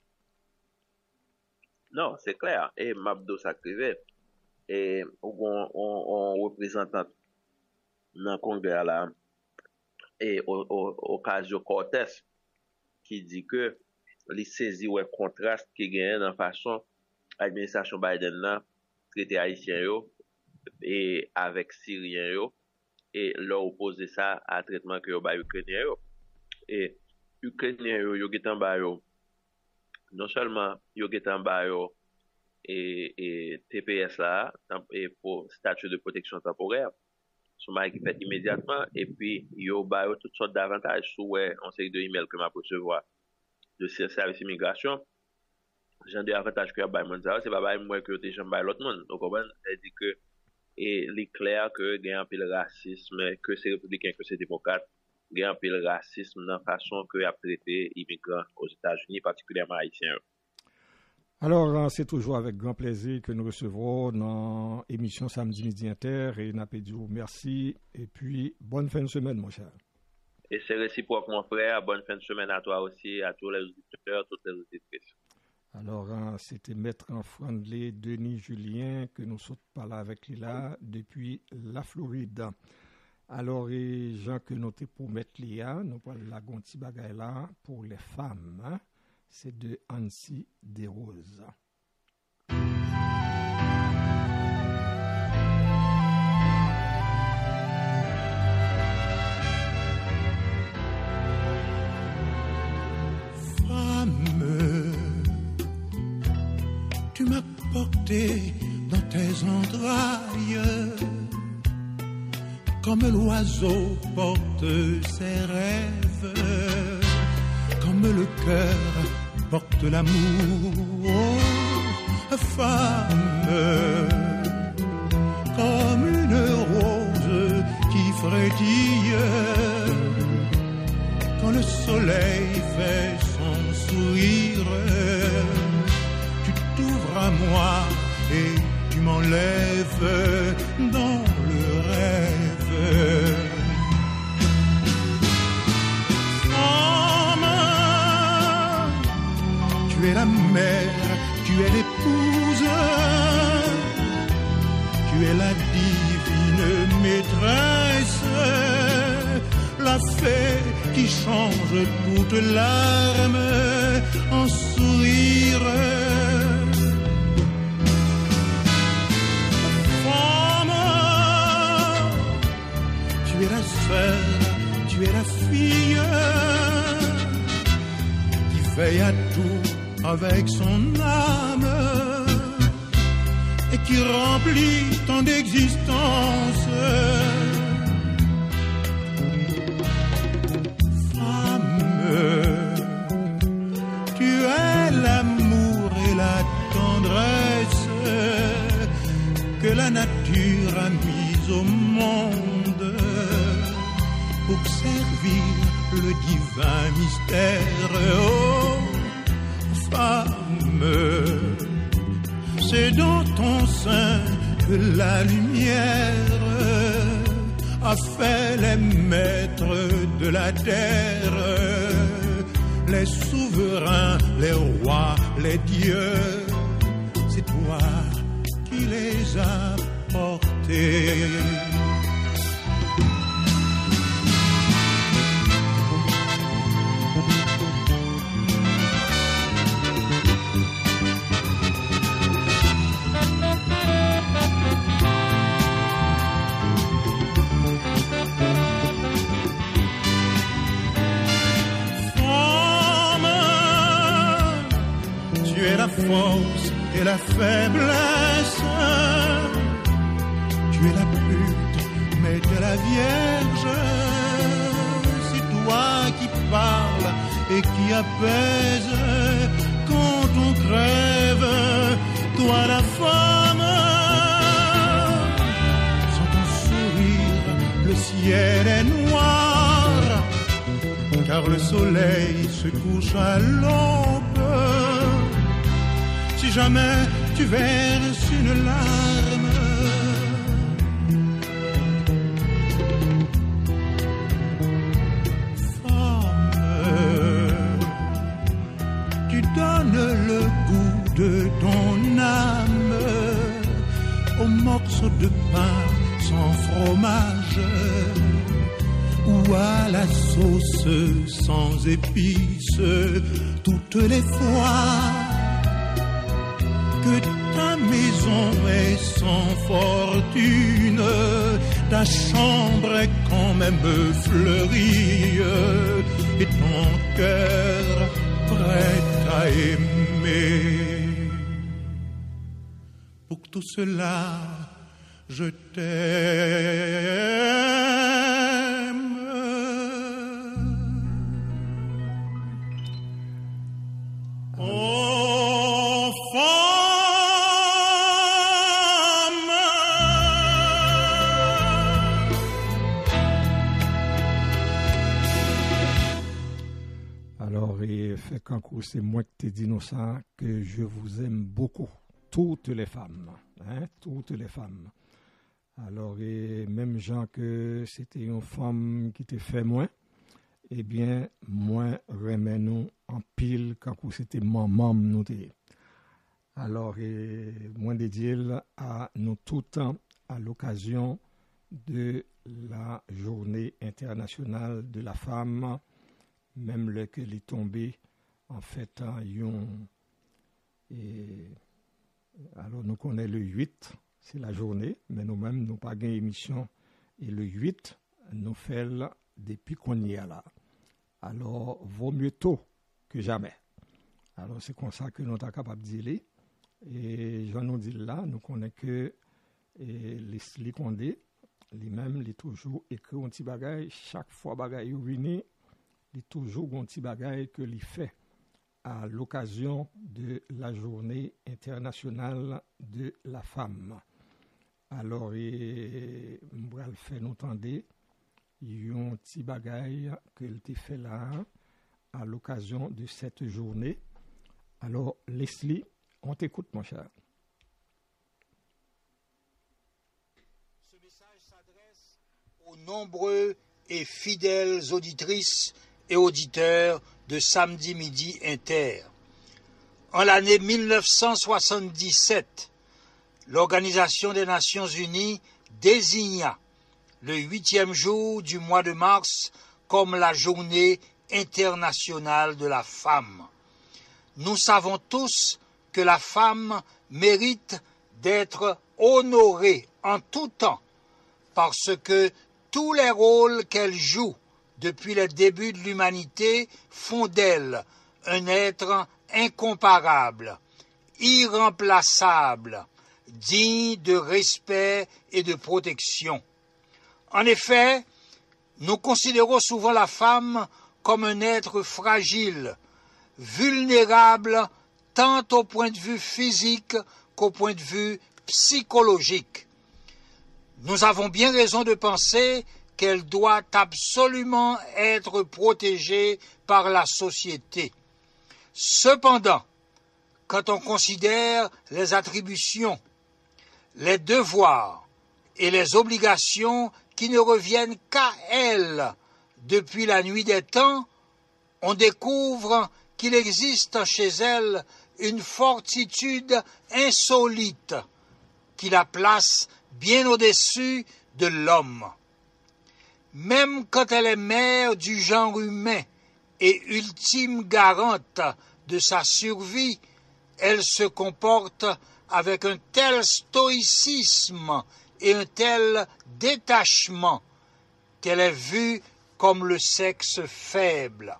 Non, c'est clair. Et Mabdo s'activait. Et on, on, on représentant dans le Congrès là, et Ocasio-Cortez, qui dit que les saisies ou contraste qui gagnent dans la façon l'administration Biden là traité haïtien yo et avec syrien yo et leur opposer ça à traitement que yo ba ukrainien yo et ukrainien yo yo getan ba yo non seulement yo getan ba yo et, et T P S là et pour statut de protection temporaire son mari qui fait immédiatement et puis yo ba yo toutes sortes d'avantages sous ouais on série de email que m'a recevoir de service immigration. J'ai des avantages que y a monde c'est pas moi que t'es jamais l'autre monde donc on dit que et il est clair que il y a un peu de racisme que c'est républicain que c'est démocrate il y a un peu de racisme dans la façon que y a traité immigrants aux États-Unis particulièrement haïtiens. Alors c'est toujours avec grand plaisir que nous recevrons dans l'émission Samedi Midi Inter et Napédio merci et puis bonne fin de semaine mon cher. Et c'est réciproque mon frère, bonne fin de semaine à toi aussi, à tous les auditeurs, toutes les auditrices. Alors, hein, c'était Maître Franley Denis Julien que nous sommes parlé avec lui là depuis la Floride. Alors, et gens que nous te pour mettre là, nous parlons la gonti bagay là pour les femmes. Hein? C'est de Annecy Desroses. Tu m'as porté dans tes entrailles, comme l'oiseau porte ses rêves, comme le cœur porte l'amour. Oh, femme, comme une rose qui frétille quand le soleil fait son sourire. À moi et tu m'enlèves dans le rêve. Femme, tu es la mère, tu es l'épouse, tu es la divine maîtresse, la fée qui change toute larme en sourire. Tu es la sœur, tu es la fille qui veille à tout avec son âme et qui remplit ton existence. Femme, tu es l'amour et la tendresse que la nature a mise au monde pour servir le divin mystère. Oh, femme, c'est dans ton sein que la lumière a fait les maîtres de la terre, les souverains, les rois, les dieux. C'est toi qui les as portés. Force et la faiblesse, tu es la pute, mais tu es la vierge. C'est toi qui parles et qui apaise quand on crève. Toi la femme, sans ton sourire, le ciel est noir, car le soleil se couche à l'aube. Si jamais tu verses une larme, femme, tu donnes le goût de ton âme aux morceaux de pain sans fromage ou à la sauce sans épices. Toutes les fois que ta maison est sans fortune, ta chambre est quand même fleurie et ton cœur prêt à aimer. Pour tout cela, je t'aime. Oh, Alors, et fait Kankou, c'est moi qui t'ai dit non ça, que je vous aime beaucoup, toutes les femmes, hein, toutes les femmes. Alors, et même gens que c'était une femme qui te fait moins, eh bien, moi, remets nous en pile quand c'était maman nous t'es. Alors, et moi dédié à nous tout le temps à l'occasion de la journée internationale de la femme, même le que est tombé en fait, yon, et, alors nous connaissons le huit, c'est la journée, mais nous-mêmes, nous pas gain émission. Et le huit, nous faisons depuis qu'on y est là. Alors, vaut mieux tôt que jamais. Alors, c'est comme ça que nous sommes capables de dire. Et je nous dis là, nous connaissons que les Condé, lui-même, il est toujours écrit un petit bagage. Chaque fois bagage est venu, il est toujours un petit bagage que il fait à l'occasion de la journée internationale de la femme. Alors, et, je vais faire nous entendre, il y a un petit bagage qu'il a fait là, à l'occasion de cette journée. Alors, Leslie, on t'écoute, mon cher. Ce message s'adresse aux nombreux et fidèles auditrices et auditeurs de Samedi Midi Inter. En l'année mille neuf cent soixante-dix-sept, l'Organisation des Nations Unies désigna le huitième jour du mois de mars comme la journée internationale de la femme. Nous savons tous que la femme mérite d'être honorée en tout temps parce que tous les rôles qu'elle joue depuis le début de l'humanité font d'elle un être incomparable, irremplaçable, digne de respect et de protection. En effet, nous considérons souvent la femme comme un être fragile, vulnérable tant au point de vue physique qu'au point de vue psychologique. Nous avons bien raison de penser qu'elle doit absolument être protégée par la société. Cependant, quand on considère les attributions, les devoirs et les obligations qui ne reviennent qu'à elle depuis la nuit des temps, on découvre qu'il existe chez elle une fortitude insolite qui la place bien au-dessus de l'homme. Même quand elle est mère du genre humain et ultime garante de sa survie, elle se comporte avec un tel stoïcisme et un tel détachement qu'elle est vue comme le sexe faible.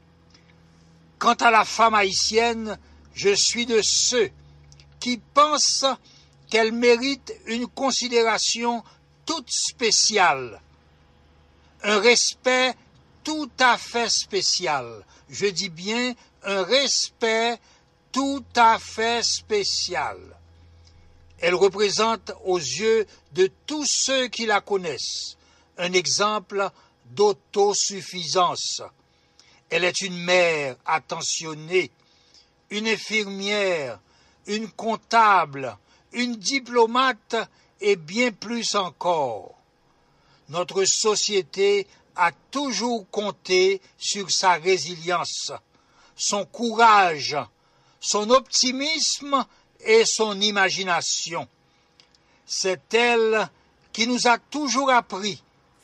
Quant à la femme haïtienne, je suis de ceux qui pensent qu'elle mérite une considération toute spéciale, un respect tout à fait spécial. Je dis bien un respect tout à fait spécial. Elle représente aux yeux de tous ceux qui la connaissent un exemple d'autosuffisance. Elle est une mère attentionnée, une infirmière, une comptable, une diplomate et bien plus encore. Notre société a toujours compté sur sa résilience, son courage, son optimisme et son imagination. C'est elle qui nous a toujours appris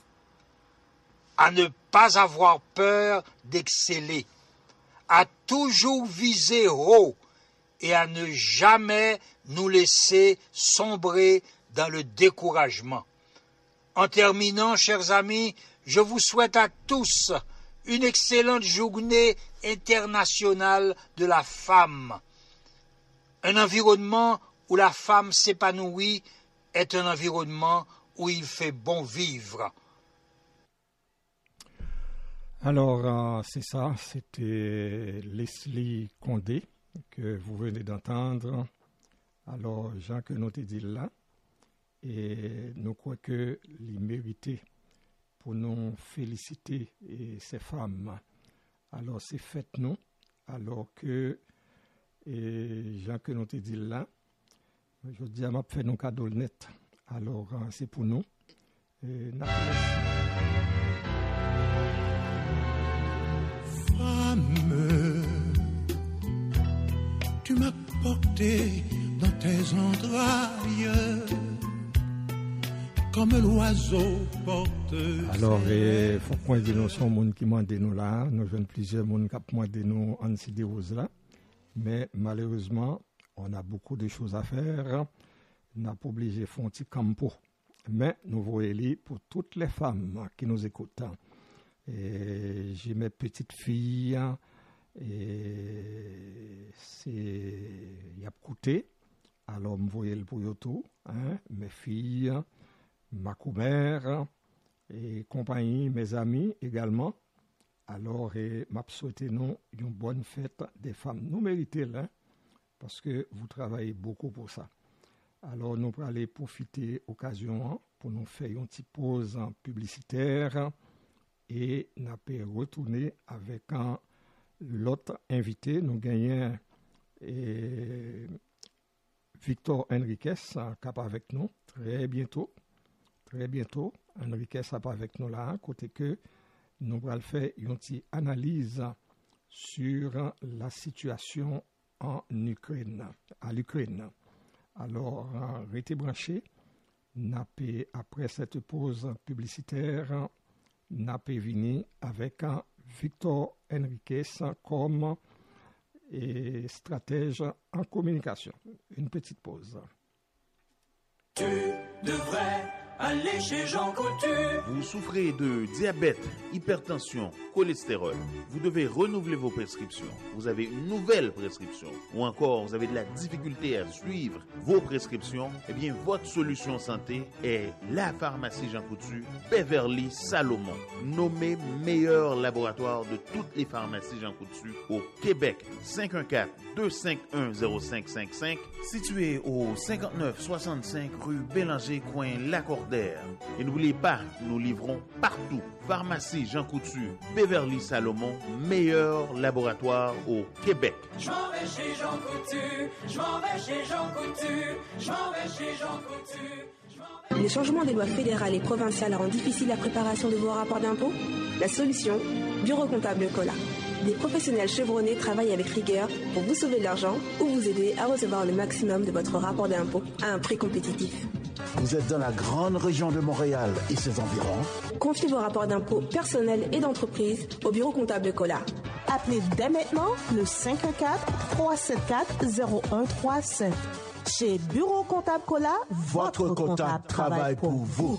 à ne pas avoir peur d'exceller, à toujours viser haut et à ne jamais nous laisser sombrer dans le découragement. En terminant, chers amis, je vous souhaite à tous une excellente journée internationale de la femme. Un environnement où la femme s'épanouit est un environnement où il fait bon vivre. Alors, euh, c'est ça, c'était Leslie Condé que vous venez d'entendre. Alors, Jean que nous te dit là, et nous croyons qu'il méritait pour nous féliciter et ces femmes. Alors, c'est fait nous, alors que et Jean que nous te dit là, je dis à m'a fait nos cadeaux net. Alors, euh, c'est pour nous. Et, Femme, tu m'as porté dans tes entrailles comme l'oiseau porteur. Alors, il faut qu'on ait nous son monde qui m'a nous là. Nous avons plusieurs monde qui m'a nous en ces roses là. Mais malheureusement, on a beaucoup de choses à faire. On n'a pas obligé de faire un petit campo. Mais nous voyons pour toutes les femmes qui nous écoutent. Et j'ai mes petites filles. Et c'est. Il y a côté. Alors, je voyais le pour tout. Hein, mes filles, ma commère et compagnie, mes amis également. Alors, je souhaite nous une bonne fête des femmes. Nous méritons là, parce que vous travaillez beaucoup pour ça. Alors, nous allons aller profiter de l'occasion pour nous faire une petite pause publicitaire et nous allons retourner avec un, l'autre invité. Nous gagnons et, Victor Enriquez qui est avec nous très bientôt. Très bientôt. Enriquez est avec nous là, côté que nous allons faire une petite analyse sur la situation en Ukraine, à l'Ukraine. Alors, restez branchés. Après cette pause publicitaire, nous allons venir avec un Victor Enriquez comme et stratège en communication. Une petite pause. Tu devrais aller chez Jean Coutu. Vous souffrez de diabète, hypertension, cholestérol. Vous devez renouveler vos prescriptions. Vous avez une nouvelle prescription. Ou encore, vous avez de la difficulté à suivre vos prescriptions. Eh bien, votre solution santé est la pharmacie Jean Coutu, Beverly Salomon. Nommé meilleur laboratoire de toutes les pharmacies Jean Coutu au Québec. cinq un quatre, deux cinq un, zéro cinq cinq cinq. Situé au cinquante-neuf soixante-cinq rue Bélanger, coin Lacordaire. Et n'oubliez pas, nous livrons partout. Pharmacie Jean Coutu, Beverly Salomon, meilleur laboratoire au Québec. Je m'en vais chez Jean Coutu, je m'en vais chez Jean Coutu, je m'en vais chez Jean Coutu. Les changements des lois fédérales et provinciales rendent difficile la préparation de vos rapports d'impôts? La solution, Bureau comptable Cola. Des professionnels chevronnés travaillent avec rigueur pour vous sauver de l'argent ou vous aider à recevoir le maximum de votre rapport d'impôt à un prix compétitif. Vous êtes dans la grande région de Montréal et ses environs? Confiez vos rapports d'impôts personnels et d'entreprise au Bureau comptable Cola. Appelez dès maintenant le cinq un quatre, trois sept quatre, zéro un trois cinq. Chez Bureau comptable Cola, votre, votre comptable travaille pour vous.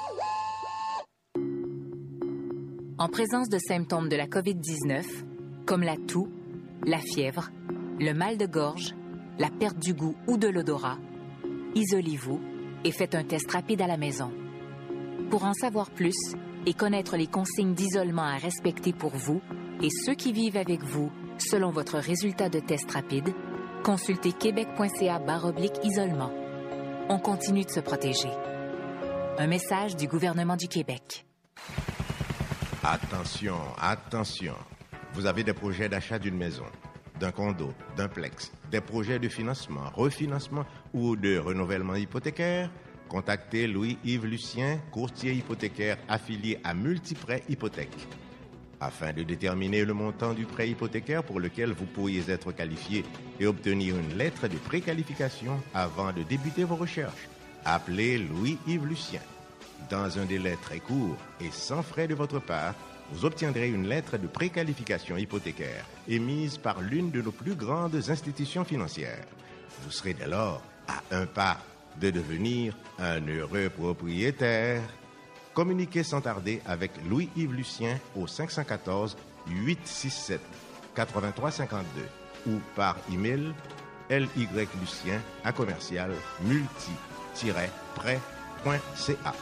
En présence de symptômes de la covid dix-neuf, comme la toux, la fièvre, le mal de gorge, la perte du goût ou de l'odorat, isolez-vous et faites un test rapide à la maison. Pour en savoir plus et connaître les consignes d'isolement à respecter pour vous et ceux qui vivent avec vous selon votre résultat de test rapide, consultez québec.ca barre oblique isolement. On continue de se protéger. Un message du gouvernement du Québec. Attention, attention. Vous avez des projets d'achat d'une maison, d'un condo, d'un plex, des projets de financement, refinancement ou de renouvellement hypothécaire? Contactez Louis-Yves Lucien, courtier hypothécaire affilié à Multiprêt Hypothèque. Afin de déterminer le montant du prêt hypothécaire pour lequel vous pourriez être qualifié et obtenir une lettre de préqualification avant de débuter vos recherches, appelez Louis-Yves Lucien. Dans un délai très court et sans frais de votre part, vous obtiendrez une lettre de préqualification hypothécaire émise par l'une de nos plus grandes institutions financières. Vous serez dès lors à un pas de devenir un heureux propriétaire. Communiquez sans tarder avec Louis-Yves Lucien au cinq un quatre, huit six sept, huit trois cinq deux ou par email lylucien à commercial multi-prêt point c a.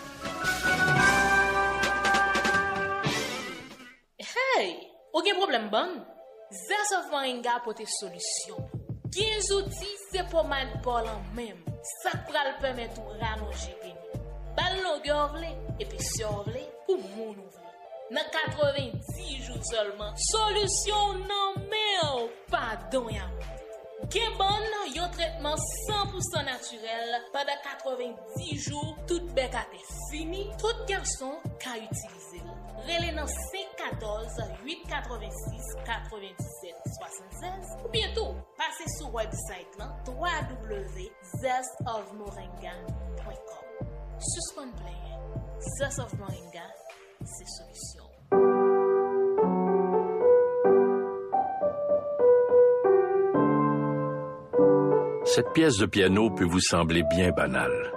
Hey, aucun problème bon. Zest of Moringa pour tes solutions. quinze outils, c'est pour man Paul en même. Ça pral permettre de rallonger pénis. Bal longueur vle, et puis sur vle, pour moun vle. Dans quatre-vingt-dix jours seulement, solution non mais pardon ya. Gebon, yon traitement cent pour cent naturel pendant quatre-vingt-dix jours, tout bec a été fini, tout garçon qu'a utilisé. Relais dans cinq un quatre, huit huit six, quatre-vingt-dix-sept, soixante-seize ou bientôt, passez sur le website là, w w w point zest of moringa point com. suspend playing. Zest of Moringa, c'est solution. Cette pièce de piano peut vous sembler bien banale.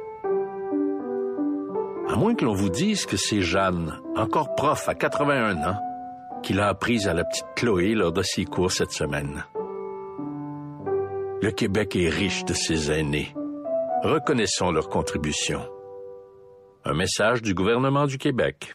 À moins que l'on vous dise que c'est Jeanne, encore prof à quatre-vingt-un ans, qui l'a apprise à la petite Chloé lors de ses cours cette semaine. Le Québec est riche de ses aînés. Reconnaissons leur contribution. Un message du gouvernement du Québec.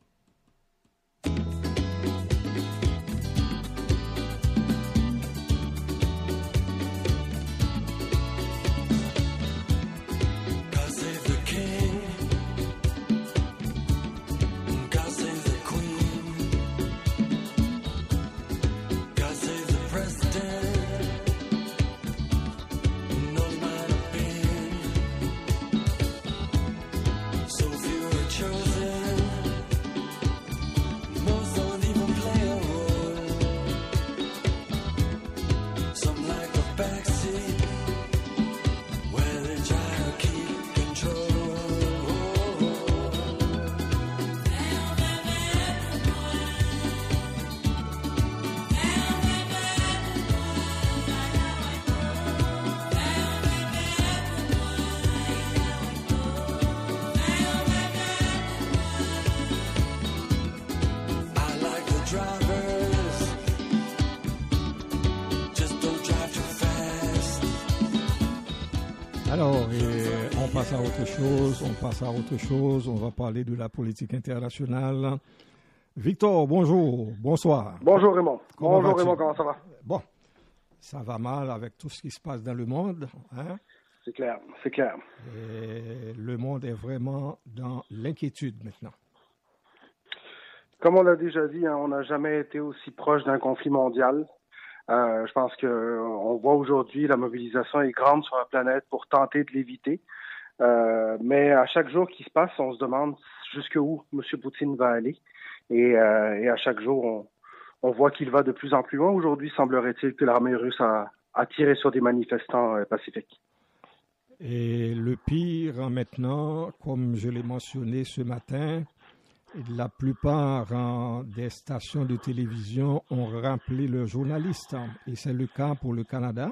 Alors, et on passe à autre chose, on passe à autre chose, on va parler de la politique internationale. Victor, bonjour, bonsoir. Bonjour Raymond. Comment bonjour vas-tu? Raymond, comment ça va? Bon, ça va mal avec tout ce qui se passe dans le monde, hein? C'est clair, c'est clair. Et le monde est vraiment dans l'inquiétude maintenant. Comme on l'a déjà dit, hein, on n'a jamais été aussi proche d'un conflit mondial. Euh, je pense que on voit aujourd'hui la mobilisation est grande sur la planète pour tenter de l'éviter. Euh, mais à chaque jour qui se passe, on se demande jusqu'où M. Poutine va aller. Et, euh, et à chaque jour, on, on voit qu'il va de plus en plus loin. Aujourd'hui, semblerait-il que l'armée russe a, a tiré sur des manifestants euh, pacifiques. Et le pire maintenant, comme je l'ai mentionné ce matin, la plupart hein, des stations de télévision ont rappelé leurs journalistes. Hein, et c'est le cas pour le Canada.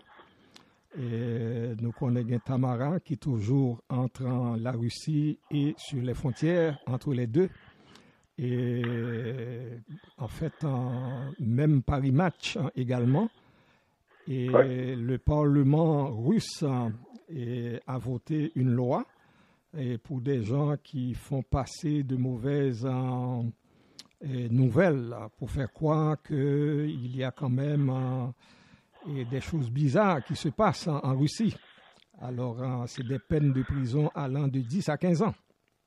Et nous connaissons Tamara qui toujours entre en la Russie et sur les frontières entre les deux. Et en fait, en, même Paris Match hein, également. Et ouais. Le Parlement russe hein, et, a voté une loi et pour des gens qui font passer de mauvaises euh, nouvelles, pour faire croire qu'il y a quand même euh, des choses bizarres qui se passent en, en Russie. Alors, euh, c'est des peines de prison allant de dix à quinze ans.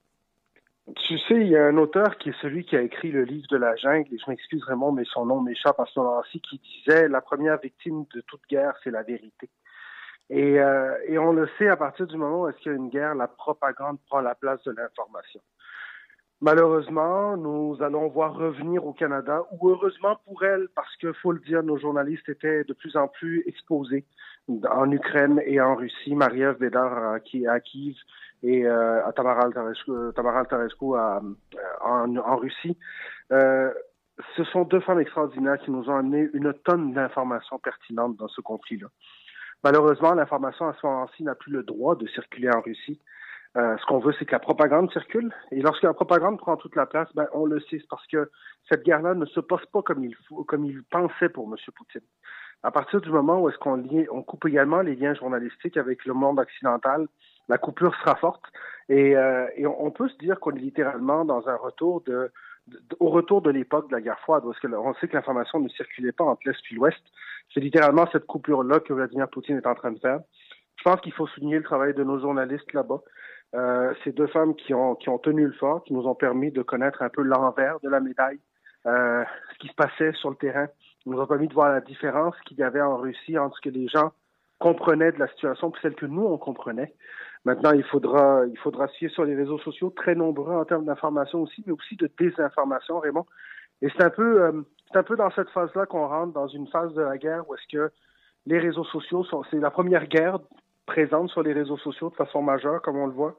Tu sais, il y a un auteur qui est celui qui a écrit le livre de la jungle, et je m'excuse vraiment, mais son nom m'échappe à ce moment-ci, qui disait « La première victime de toute guerre, c'est la vérité ». Et, euh, et on le sait, à partir du moment où est-ce qu'il y a une guerre, la propagande prend la place de l'information. Malheureusement, nous allons voir revenir au Canada, ou heureusement pour elle, parce que, faut le dire, nos journalistes étaient de plus en plus exposés en Ukraine et en Russie. Marie-Ève Bédard qui est à Kiev et euh, à Tamara Tarescu à, en, en Russie. Euh, ce sont deux femmes extraordinaires qui nous ont amené une tonne d'informations pertinentes dans ce conflit-là. Malheureusement, l'information à ce moment-ci n'a plus le droit de circuler en Russie. Euh, ce qu'on veut, c'est que la propagande circule. Et lorsque la propagande prend toute la place, ben, on le sait, c'est parce que cette guerre-là ne se passe pas comme il faut, comme il pensait pour M. Poutine. À partir du moment où est-ce qu'on lie, on coupe également les liens journalistiques avec le monde occidental, la coupure sera forte. Et, euh, et on, on peut se dire qu'on est littéralement dans un retour de, de au retour de l'époque de la guerre froide, parce que on sait que l'information ne circulait pas entre l'Est et l'Ouest. C'est littéralement cette coupure-là que Vladimir Poutine est en train de faire. Je pense qu'il faut souligner le travail de nos journalistes là-bas. Euh, ces deux femmes qui ont, qui ont tenu le fort, qui nous ont permis de connaître un peu l'envers de la médaille, euh, ce qui se passait sur le terrain. Ils nous ont permis de voir la différence qu'il y avait en Russie entre ce que les gens comprenaient de la situation et celle que nous, on comprenait. Maintenant, il faudra, il faudra se fier sur les réseaux sociaux, très nombreux en termes d'information aussi, mais aussi de désinformation, Raymond. Et c'est un peu, euh, c'est un peu dans cette phase-là qu'on rentre dans une phase de la guerre où est-ce que les réseaux sociaux sont, c'est la première guerre présente sur les réseaux sociaux de façon majeure, comme on le voit.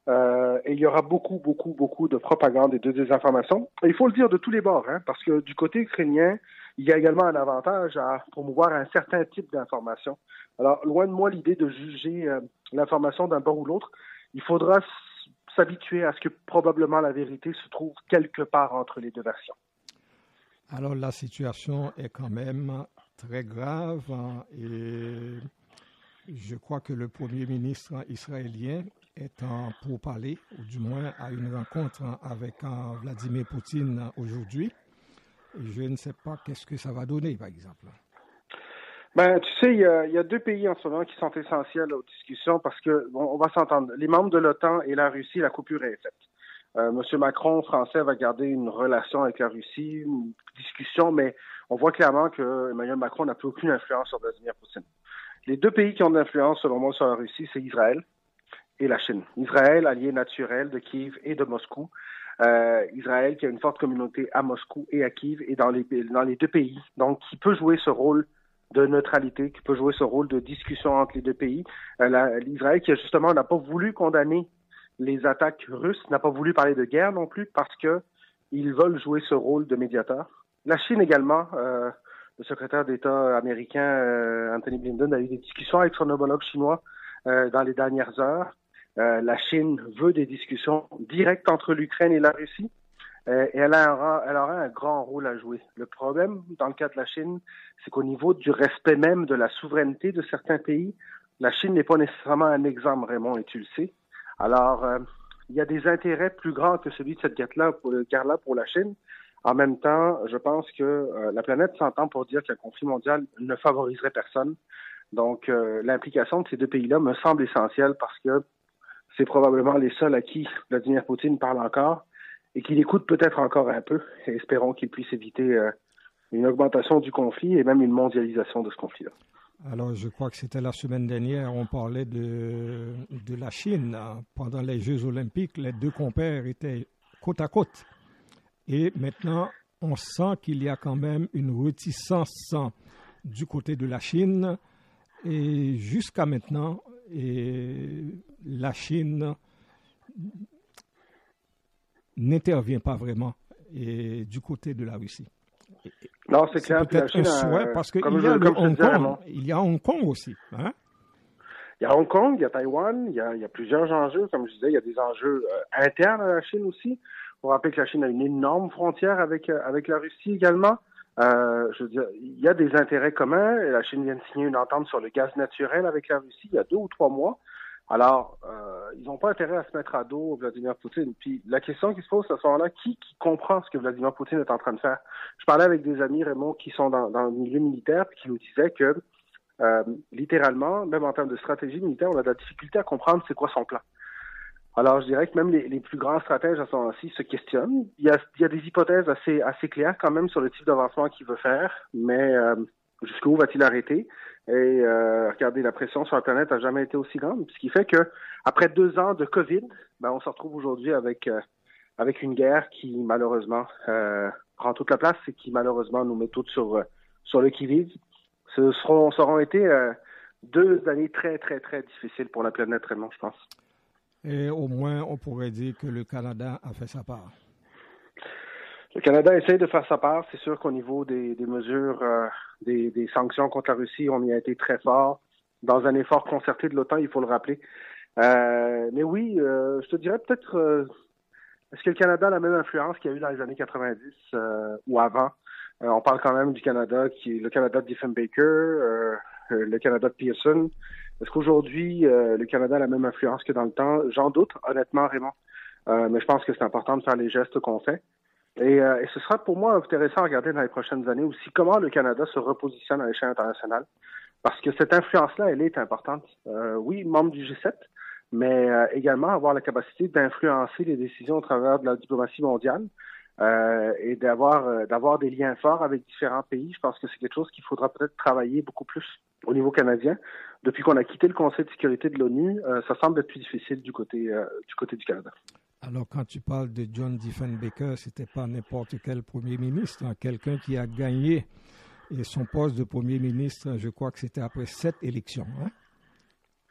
Euh, et il y aura beaucoup, beaucoup, beaucoup de propagande et de désinformation. Et il faut le dire de tous les bords, hein, parce que du côté ukrainien, il y a également un avantage à promouvoir un certain type d'information. Alors, loin de moi l'idée de juger euh, l'information d'un bord ou l'autre. Il faudra s'habituer à ce que probablement la vérité se trouve quelque part entre les deux versions. Alors, la situation est quand même très grave hein, et je crois que le Premier ministre israélien est en pourparlers, ou du moins à une rencontre avec uh, Vladimir Poutine aujourd'hui. Et je ne sais pas qu'est-ce que ça va donner, par exemple. Ben, tu sais, il y, a, il y a deux pays en ce moment qui sont essentiels aux discussions parce que, bon, on va s'entendre, les membres de l'OTAN et la Russie, la coupure est faite. Euh, M. Macron, français, va garder une relation avec la Russie, une discussion, mais on voit clairement que Emmanuel Macron n'a plus aucune influence sur Vladimir Poutine. Les deux pays qui ont de l'influence, selon moi, sur la Russie, c'est Israël et la Chine. Israël, allié naturel de Kiev et de Moscou. Euh, Israël qui a une forte communauté à Moscou et à Kiev et dans les, dans les deux pays. Donc, qui peut jouer ce rôle de neutralité, qui peut jouer ce rôle de discussion entre les deux pays. Euh, la, l'Israël qui, justement, n'a pas voulu condamner les attaques russes, n'a pas voulu parler de guerre non plus parce que ils veulent jouer ce rôle de médiateur. La Chine également, euh, le secrétaire d'État américain euh, Anthony Blinken a eu des discussions avec son homologue chinois euh, dans les dernières heures. Euh, la Chine veut des discussions directes entre l'Ukraine et la Russie euh, et elle, a un, elle aura un grand rôle à jouer. Le problème, dans le cas de la Chine, c'est qu'au niveau du respect même de la souveraineté de certains pays, la Chine n'est pas nécessairement un exemple, Raymond, et tu le sais. Alors, euh, il y a des intérêts plus grands que celui de cette guerre-là pour, guerre-là pour la Chine. En même temps, je pense que euh, la planète s'entend pour dire qu'un conflit mondial ne favoriserait personne. Donc, euh, l'implication de ces deux pays-là me semble essentielle parce que c'est probablement les seuls à qui Vladimir Poutine parle encore et qu'il écoute peut-être encore un peu. Et espérons qu'il puisse éviter euh, une augmentation du conflit et même une mondialisation de ce conflit-là. Alors, je crois que c'était la semaine dernière, on parlait de, de la Chine. Pendant les Jeux olympiques, les deux compères étaient côte à côte. Et maintenant, on sent qu'il y a quand même une réticence du côté de la Chine. Et jusqu'à maintenant, et la Chine n'intervient pas vraiment et, du côté de la Russie. Non, c'est clair. C'est peut-être un souhait parce qu'il y a le Hong Kong. Il y a Hong Kong aussi. Hein? Il y a Hong Kong, il y a Taïwan, il y a, il y a plusieurs enjeux. Comme je disais, il y a des enjeux euh, internes à la Chine aussi. Il faut rappeler que la Chine a une énorme frontière avec, euh, avec la Russie également. Euh, je veux dire, il y a des intérêts communs. Et la Chine vient de signer une entente sur le gaz naturel avec la Russie il y a deux ou trois mois. Alors, euh, ils n'ont pas intérêt à se mettre à dos Vladimir Poutine. Puis la question qui se pose à ce moment-là, qui, qui comprend ce que Vladimir Poutine est en train de faire? Je parlais avec des amis, Raymond, qui sont dans, dans le milieu militaire, puis qui nous disaient que, euh, littéralement, même en termes de stratégie militaire, on a de la difficulté à comprendre c'est quoi son plan. Alors, je dirais que même les, les plus grands stratèges à ce moment-ci se questionnent. Il y a, il y a des hypothèses assez, assez claires quand même sur le type d'avancement qu'il veut faire, mais euh, jusqu'où va-t-il arrêter? Et euh, regardez, la pression sur la planète n'a jamais été aussi grande, ce qui fait que après deux ans de COVID, ben, on se retrouve aujourd'hui avec euh, avec une guerre qui malheureusement euh, prend toute la place et qui malheureusement nous met toutes sur euh, sur le qui-vive. Ce seront, seront été euh, deux années très très très difficiles pour la planète, Raymond, je pense. Et au moins, on pourrait dire que le Canada a fait sa part. Le Canada essaie de faire sa part. C'est sûr qu'au niveau des, des mesures, euh, des, des sanctions contre la Russie, on y a été très fort. Dans un effort concerté de l'OTAN, il faut le rappeler. Euh, mais oui, euh, je te dirais peut-être, euh, est-ce que le Canada a la même influence qu'il y a eu dans les années quatre-vingt-dix euh, ou avant? Euh, on parle quand même du Canada, qui est le Canada de Diefenbaker, euh, le Canada de Pearson. Est-ce qu'aujourd'hui, euh, le Canada a la même influence que dans le temps? J'en doute, honnêtement, Raymond. Euh, mais je pense que c'est important de faire les gestes qu'on fait. Et, euh, et ce sera pour moi intéressant à regarder dans les prochaines années aussi comment le Canada se repositionne à l'échelle internationale. Parce que cette influence-là, elle est importante. Euh, oui, membre du G sept, mais euh, également avoir la capacité d'influencer les décisions au travers de la diplomatie mondiale euh, et d'avoir euh, d'avoir des liens forts avec différents pays. Je pense que c'est quelque chose qu'il faudra peut-être travailler beaucoup plus au niveau canadien. Depuis qu'on a quitté le Conseil de sécurité de l'ONU, euh, ça semble être plus difficile du côté euh, du côté du Canada. Alors, quand tu parles de John Diefenbaker, c'était pas n'importe quel premier ministre, hein, quelqu'un qui a gagné et son poste de premier ministre, je crois que c'était après sept élections. Hein?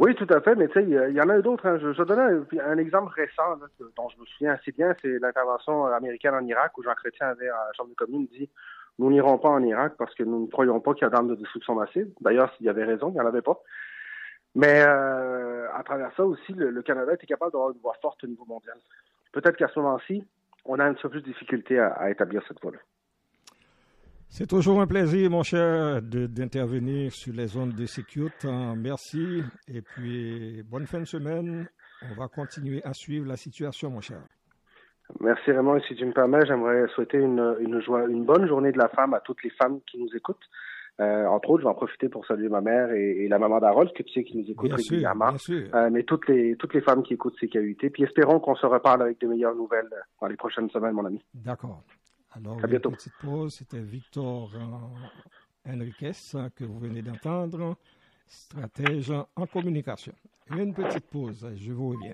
Oui, tout à fait, mais tu sais, il y en a d'autres. Hein. Je, je donne un, un exemple récent là, dont je me souviens assez bien, c'est l'intervention américaine en Irak où Jean Chrétien avait à la Chambre des communes dit « Nous n'irons pas en Irak parce que nous ne croyons pas qu'il y a d'armes de destruction massive. » D'ailleurs, s'il y avait raison, il n'y en avait pas. Mais euh, à travers ça aussi, le, le Canada était capable d'avoir une voix forte au niveau mondial. Peut-être qu'à ce moment-ci, on a un petit peu plus de difficulté à, à établir cette voie-là. C'est toujours un plaisir, mon cher, de, d'intervenir sur les ondes de Sécute. Merci et puis bonne fin de semaine. On va continuer à suivre la situation, mon cher. Merci Raymond. Et si tu me permets, j'aimerais souhaiter une, une, joie, une bonne journée de la femme à toutes les femmes qui nous écoutent. Euh, entre autres, je vais en profiter pour saluer ma mère et, et la maman d'Harold, que tu sais, qui nous écoute bien régulièrement. Sûr, bien sûr. Euh, mais toutes les, toutes les femmes qui écoutent C K U T. Puis espérons qu'on se reparle avec de meilleures nouvelles dans les prochaines semaines, mon ami. D'accord. Alors, à bientôt. Une petite pause. C'était Victor euh, Enriquez que vous venez d'entendre, stratège en communication. Une petite pause. Je vous reviens.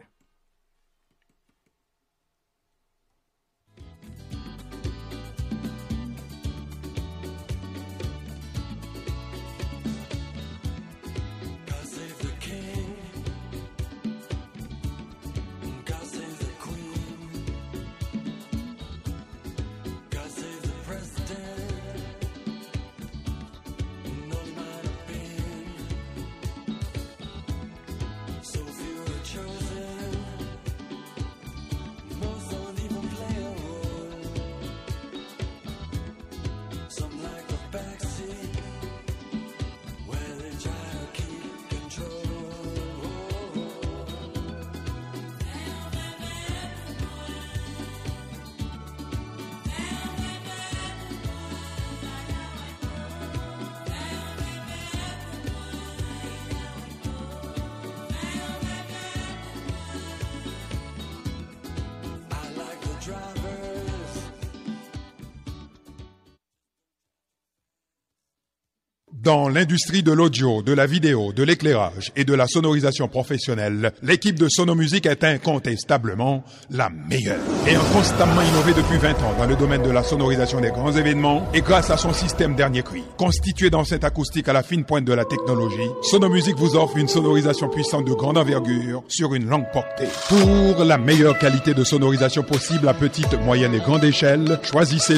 Dans l'industrie de l'audio, de la vidéo, de l'éclairage et de la sonorisation professionnelle, l'équipe de Sonomusique est incontestablement la meilleure. Ayant constamment innové depuis vingt ans dans le domaine de la sonorisation des grands événements et grâce à son système dernier cri, constitué d'enceintes acoustiques à la fine pointe de la technologie, Sonomusique vous offre une sonorisation puissante de grande envergure sur une longue portée. Pour la meilleure qualité de sonorisation possible à petite, moyenne et grande échelle, choisissez